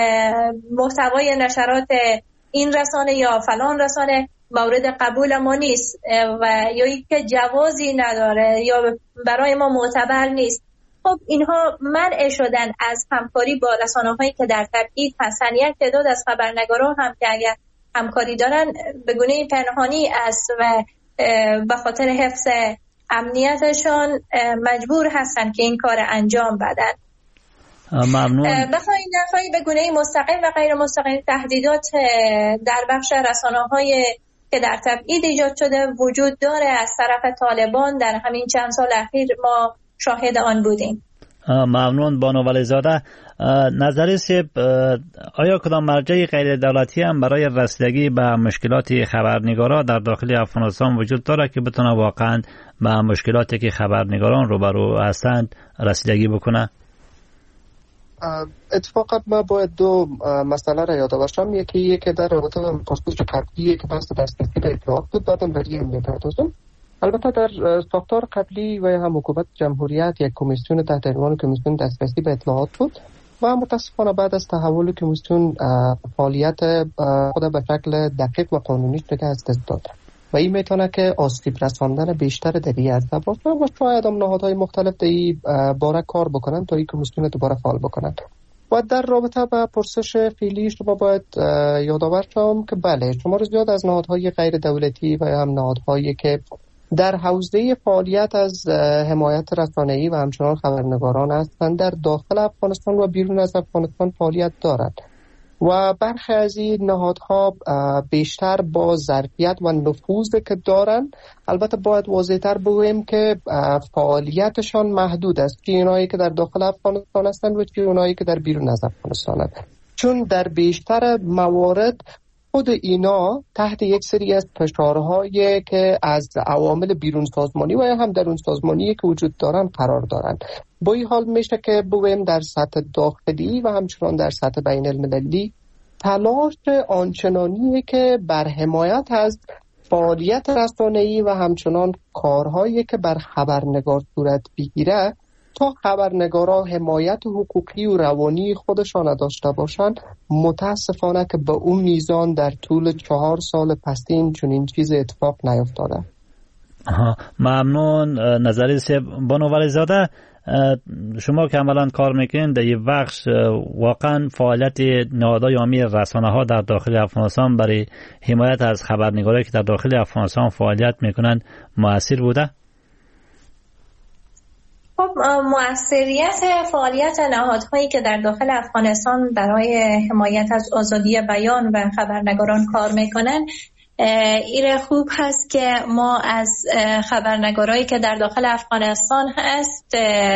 محتوای نشرات این رسانه یا فلان رسانه مورد قبول ما نیست و یا اینکه جوازی نداره یا برای ما معتبر نیست. خب اینها منع شدن از همکاری با رسانه‌هایی که در تبعید هستن. یک تعداد از خبرنگاران هم که اگر همکاری دارن به گونه پنهانی است و به خاطر حفظ امنیتشان مجبور هستن که این کار انجام بدن. ممنون. بخواین نخواهی به گونه مستقیم و غیر مستقیم تهدیدات در بخش رسانه‌های که در تبعید ایجاد شده وجود داره از طرف طالبان. در همین چند سال اخیر ما شاهد آن بودیم. ممنون بانو ولیزاده. نظری سیب، آیا کدام مرجع غیر دولتی هم برای رسیدگی به مشکلات خبرنگارا در داخل افغانستان وجود داره که بتونه واقعا به مشکلاتی که خبرنگاران روبرو هستند رسیدگی بکنه؟ اتفاقا ما باید دو مسئله را یاد باشم. یکی که در رابطه با پاسپورت قبلی که بحث دسترسی به اطلاعات بود بعدم برای این میپردازم. البته در ساختار قبلی و هم حکومت جمهوریت یک کمیسیون تحت عنوان کمیسیون دسترسی به اطلاعات بود و متاسفانه بعد از تحول کمیسیون فعالیت خود به شکل دقیق و قانونی شده از دست داد و این میتونه که آسیب رساندن بیشتر در این عرصه باشه و شاید هم نهادهای مختلف در این باره کار بکنن تا این کمیسیون دوباره فعال بکنن. و در رابطه با پرسش فعلی شما باید یادآور شم که بله شمار زیاد از نهادهای غیر دولتی و هم نهادهایی که در حوزه فعالیت از حمایت رسانه‌ای و همچنان خبرنگاران هستند در داخل افغانستان و بیرون از افغانستان فعالیت دارند و برخی از این نهادها بیشتر با ظرفیت و نفوذی که دارند. البته باید واضح‌تر بگویم که فعالیتشان محدود است، چه اونایی که در داخل افغانستان هستند و چه اونایی که در بیرون از افغانستان هستند، چون در بیشتر موارد خود اینا تحت یک سری از فشارهایی که از عوامل بیرون سازمانی و هم درون سازمانی که وجود دارن قرار دارن. با این حال میشه که بگویم در سطح داخلی و همچنان در سطح بین المللی تلاش آنچنانی که بر حمایت از فعالیت رسانه‌ای و همچنان کارهایی که بر خبرنگار صورت بگیره تا خبرنگارا حمایت حقوقی و روانی خودشان داشته باشند، متاسفانه که به اون میزان در طول چهار سال پستین چنین چیز اتفاق نیفتاده. ممنون. نظری سیب بانو ولیزاده، شما که عملا کار میکنین در این بخش، واقعا فعالیت نهادهای عامی رسانه ها در داخل افغانستان برای حمایت از خبرنگارایی که در داخل افغانستان فعالیت میکنن موثر بوده؟ خب مؤثریت فعالیت نهادهایی که در داخل افغانستان برای حمایت از آزادی بیان و خبرنگاران کار میکنن ایره خوب هست که ما از خبرنگارایی که در داخل افغانستان هست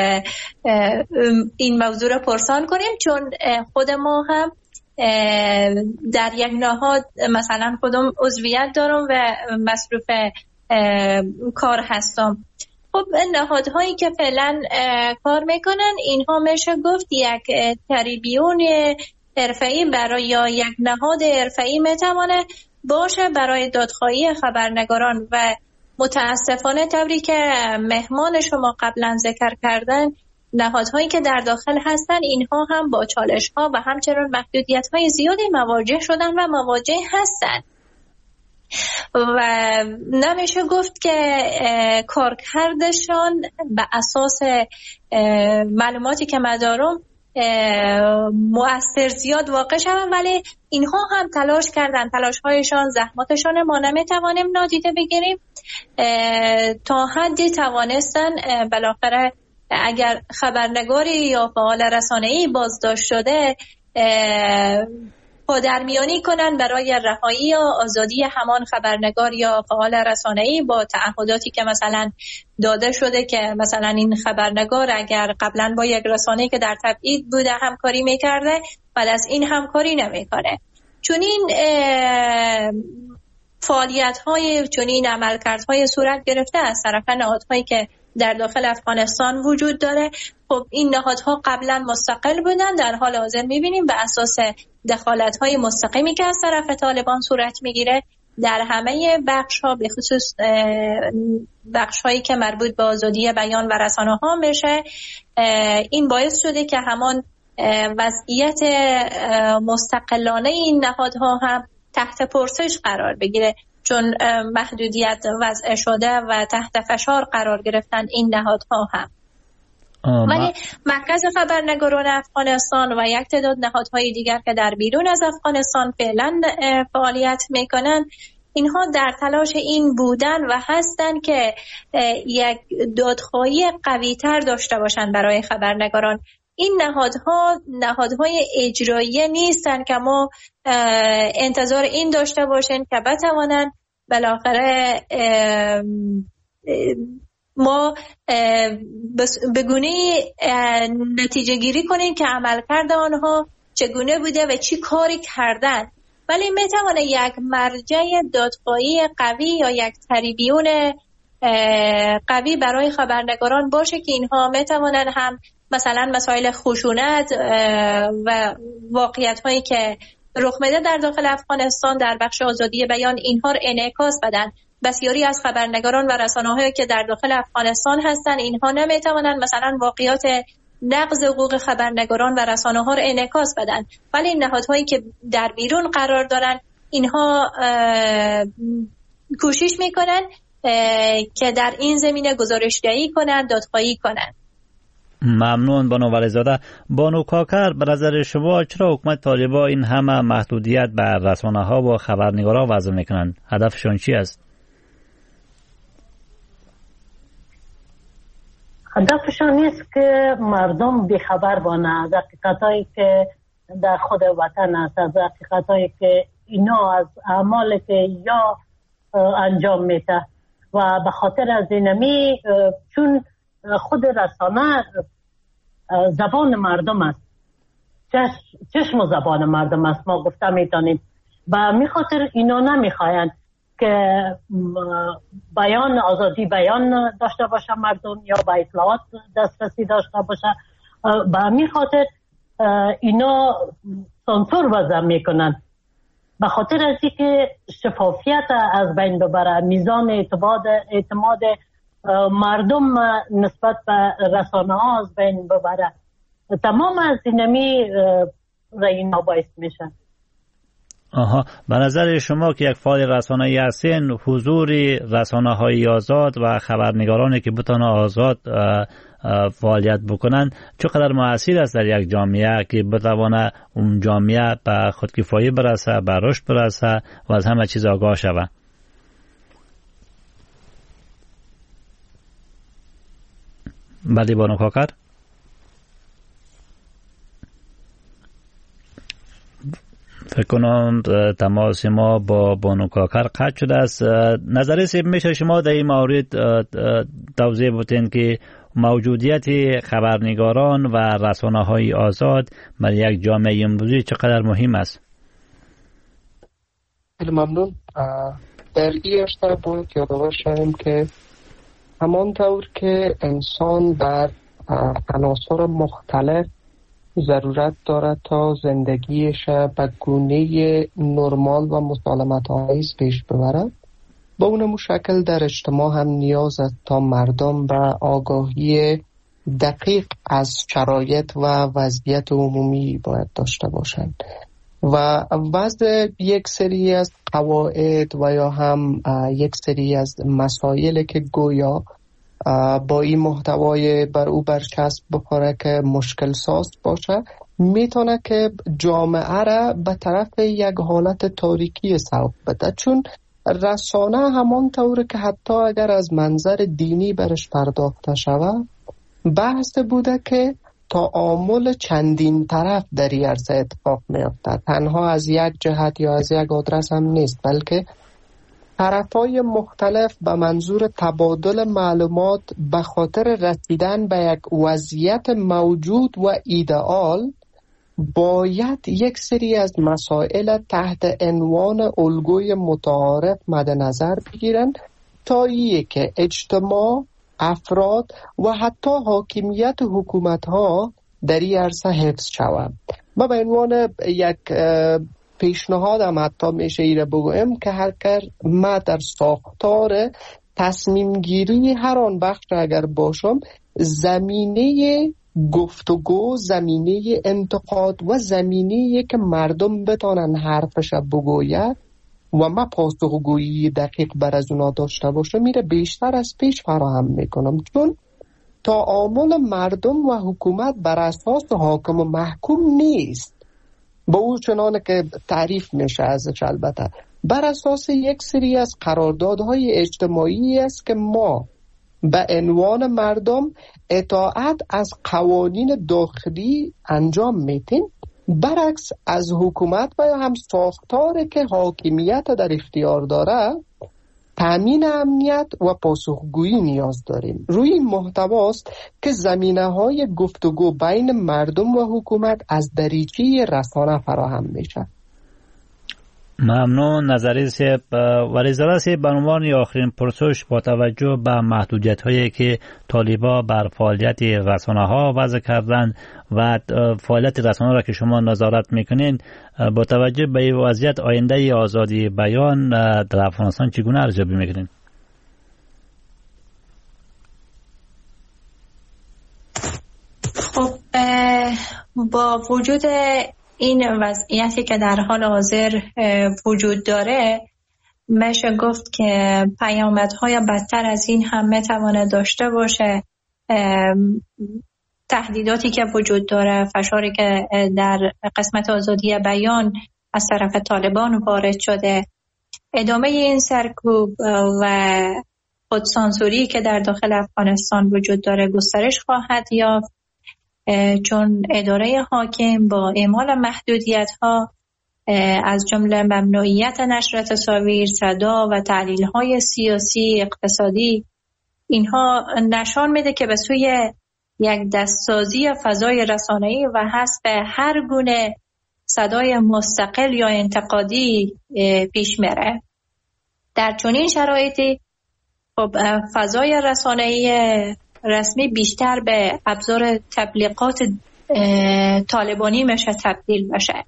این موضوع را پرسان کنیم، چون خود ما هم در یک نهاد مثلا خودم عضویت دارم و مصروف کار هستم. خب نهادهایی که فعلا کار میکنن اینها میشه گفت یک تریبیون حرفه‌ای برای یا یک نهاد حرفه‌ای میتونه باشه برای دادخواهی خبرنگاران و متاسفانه طوری که مهمان شما قبلا ذکر کردن نهادهایی که در داخل هستن اینها هم با چالش ها و همچنین محدودیت های زیادی مواجه شدن و مواجه هستن و نمیشه گفت که کارکردشان به اساس معلوماتی که من دارم مؤثر زیاد واقع شدن، ولی اینها هم تلاش کردن، تلاش هایشان، زحماتشان ما نمیتوانیم نادیده بگیریم. تا حدی توانستن بالاخره اگر خبرنگاری یا فعال رسانه‌ای بازداشت شده پادرمیانی کنن برای رهایی یا آزادی همان خبرنگار یا فعال رسانه‌ای با تعهداتی که مثلا داده شده که مثلا این خبرنگار اگر قبلا با یک رسانه‌ای که در تبعید بوده همکاری میکرده بعد از این همکاری نمیکنه. چون این فعالیت‌های چون این عملکردهای صورت گرفته از طرف نهادهایی که در داخل افغانستان وجود داره. خب این نهادها قبلا مستقل بودن، در حال حاضر می‌بینیم به اساس دخالت‌های مستقیمی که از طرف طالبان صورت می‌گیره در همه بخش‌ها، به خصوص بخش‌هایی که مربوط به آزادی بیان و رسانه‌ها میشه، این باعث شده که همان وضعیت مستقلانه این نهادها هم تحت پرسش قرار بگیره، چون محدودیت وضع شده و تحت فشار قرار گرفتن این نهادها هم. ولی مرکز خبرنگاران افغانستان و یک تعداد نهادهای دیگر که در بیرون از افغانستان فعلا فعالیت میکنن، اینها در تلاش این بودن و هستن که یک دادخواهی قوی تر داشته باشن برای خبرنگاران. این نهادها نهادهای اجرایی نیستن که ما انتظار این داشته باشیم که بتوانن بالاخره ما به گونه نتیجه گیری کنیم که عملکرد آنها چگونه بوده و چی کاری کردن، ولی میتونه یک مرجع دادخواهی قوی یا یک تریبیون قوی برای خبرنگاران باشه که اینها میتونن هم مثلا مسائل خشونت و واقعیت هایی که رخ میده در داخل افغانستان در بخش آزادی بیان اینها رو انعکاس بدن. بسیاری از خبرنگاران و رسانه‌هایی که در داخل افغانستان هستن اینها نمیتوانند مثلا واقعیات نقض حقوق خبرنگاران و رسانه‌ها رو انعکاس بدن، ولی نهادهایی که در بیرون قرار دارن اینها کوشش میکنن که در این زمینه گزارش‌دهی کنن، دادخواهی کنن. ممنون بانو ولیزاده. بانو کاکر، به نظر شما چرا حکومت طالبان این همه محدودیت بر رسانه‌ها و خبرنگاران وضع میکنن؟ هدفشون چی است؟ هدفشون نیست که مردم بیخبر بانه از حقیقتایی که در خود وطن است، از حقیقتایی که اینا از اعمالی که یا انجام میده و به خاطر از اینمی چون خود رسانه زبان مردم است، چشم و زبان مردم است، ما گفته میتونیم و می خاطر اینا نمیخواین که بیان آزادی بیان داشته باشه مردم یا به اطلاعات دسترسی داشته باشه، به می خاطر اینا سانسور وضع میکنن به خاطر از اینکه شفافیت از بین ببره، میزان اعتماد اعتماد مردم نسبت به رسانه ها از بین ببره. تمام از اینمی اینا باعث میشن. آها، به نظر شما که یک فعال رسانه‌ای هستین، حضور رسانه‌های آزاد و خبرنگارانی که بتونن آزاد فعالیت بکنن چقدر مؤثر است در یک جامعه که بتونه اون جامعه به خودکفایی برسه، به رشد برسه و از همه چیز آگاه شود؟ بله بانو کاکر. فکر کنم تماس ما با بانو کاکر قطع شده است. نظر سیب میشه شما در این مورد توضیح بودین که موجودیت خبرنگاران و رسانه‌های آزاد برای یک جامعه امروزی چقدر مهم است؟ خیلی ممنون. در این اشتر باید یادآور شویم که همانطور که انسان در عناصر مختلف ضرورت دارد تا زندگیش به گونه نرمال و مسالمت آمیز پیش ببرد، با اون مشکل در اجتماع هم نیاز است تا مردم به آگاهی دقیق از شرایط و وضعیت عمومی باید داشته باشند و وضع یک سری از قواعد و یا هم یک سری از مسائل که گویا با این محتوای بر او برچسب بخوره که مشکل ساز باشه، میتونه که جامعه را به طرف یک حالت تاریکی سوق بده. چون رسانه همان طوره که حتی اگر از منظر دینی برش پرداخته شود، بحث بوده که تعامل چندین طرف در این عرصه اتفاق میفته، تنها از یک جهت یا از یک آدرس هم نیست، بلکه طرفای مختلف به منظور تبادل معلومات به خاطر رسیدن به یک وضعیت موجود و ایدئال باید یک سری از مسائل تحت عنوان الگوی متعارف مد نظر بگیرند تا که اجتماع، افراد و حتی حاکمیت حکومت ها در این عرصه حفظ شود. ما به عنوان یک پیشنهاد هم حتی میشه ایره بگویم که هر کار ما در ساختار تصمیم گیری هر آن بخش اگر باشم، زمینه گفتگو، زمینه انتقاد و زمینه که مردم بتانن حرفش بگوید و ما پاسخگویی دقیق بر از اونا داشته باشه میره بیشتر از پیش فراهم میکنم. چون تعامل مردم و حکومت بر اساس حاکم و محکوم نیست با او چنانه که تعریف میشه ازش، البته بر اساس یک سری از قراردادهای اجتماعی است که ما به عنوان مردم اطاعت از قوانین داخلی انجام میتیم، برعکس از حکومت و یا هم ساختار که حاکمیت در اختیار داره تامین امنیت و پاسخگویی نیاز داریم. روی این محتواست که زمینه های گفتگو بین مردم و حکومت از دریچه رسانه فراهم میشه. ممنون نظری سیب. ولی زاده سیب به عنوان آخرین پرسش با توجه به محدودیت هایی که طالبا بر فعالیت رسانه ها وضع کردن و فعالیت رسانه را که شما نظارت میکنین، با توجه به این وضعیت آینده آزادی بیان در افغانستان چگونه ارزیابی میکنین؟ خب با وجود این وضعیتی که در حال حاضر وجود داره، میشه گفت که پیامدهای بدتر از این هم میتواند داشته باشه. تهدیداتی که وجود داره، فشاری که در قسمت آزادی بیان از طرف طالبان وارد شده، ادامه این سرکوب و خودسانسوری که در داخل افغانستان وجود داره گسترش خواهد یافت، چون اداره حاکم با اعمال محدودیت‌ها از جمله ممنوعیت نشر تصاویر، صدا و تحلیل‌های سیاسی، اقتصادی، اینها نشان میده که به سوی یک دستسازی فضای رسانه‌ای و حذف هر گونه صدای مستقل یا انتقادی پیش میره. در چنین شرایطی خب فضای رسانه‌ای رسمی بیشتر به ابزار تبلیغات طالبانی میشه تبدیل بشه.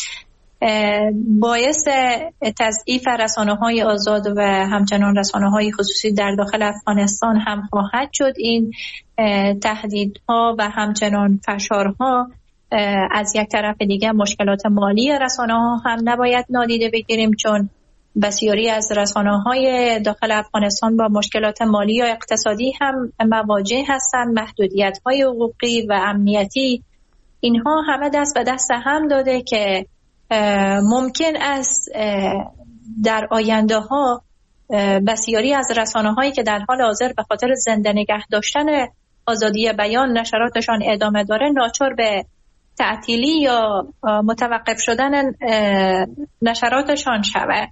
باعث تضعیف رسانه‌های آزاد و همچنان رسانه‌های خصوصی در داخل افغانستان هم خواهد شد. این تهدیدها و همچنان فشارها از یک طرف دیگه مشکلات مالی رسانه‌ها هم نباید نادیده بگیریم، چون بسیاری از رسانه‌های داخل افغانستان با مشکلات مالی یا اقتصادی هم مواجه هستند. محدودیت‌های حقوقی و امنیتی، اینها همه دست به دست هم داده که ممکن است در آینده ها بسیاری از رسانه‌هایی که در حال حاضر به خاطر زنده نگه داشتن آزادی بیان نشراتشان ادامه داره، ناچار به تعطیلی یا متوقف شدن نشراتشان شود.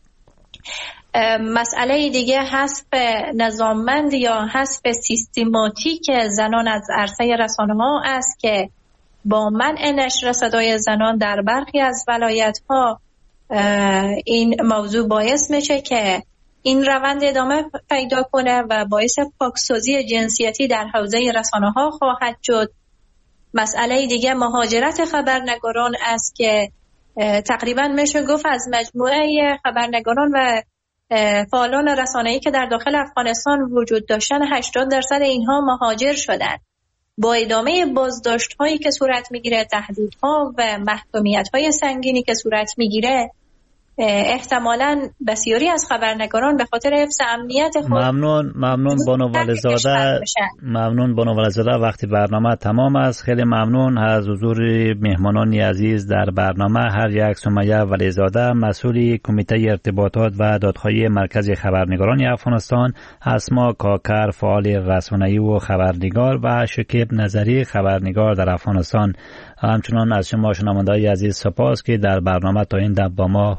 مسئله دیگه حذف نظاممند یا حذف سیستماتیک زنان از عرصه رسانه‌ها است که با منع نشر صدای زنان در برخی از ولایت‌ها این موضوع باعث میشه که این روند ادامه پیدا کنه و باعث پاکسازی جنسیتی در حوزه رسانه‌ها خواهد شد. مسئله دیگه مهاجرت خبرنگاران است که تقریبا میشه گفت از مجموعه خبرنگاران و فعالان رسانه‌ای که در داخل افغانستان وجود داشتن هشتاد درصد اینها مهاجر شدند با ادامه بازداشت هایی که صورت میگیره، تهدیدها و محکومیت های سنگینی که صورت میگیره، احتمالاً بسیاری از خبرنگاران به خاطر حفظ امنیت خود ممنون ممنون بانو ولیزاده ممنون بانو ولیزاده وقتی برنامه تمام است. خیلی ممنون از حضور مهمانان عزیز در برنامه. هر یک سمیه ولیزاده مسئول کمیته ارتباطات و دادخواهی مرکز خبرنگاران افغانستان، اسما کاکر فعال رسانه‌ای و خبرنگار و شکیب نظری خبرنگار در افغانستان. همچنان از شما شنونده‌های عزیز سپاس که در برنامه تا این دم با ما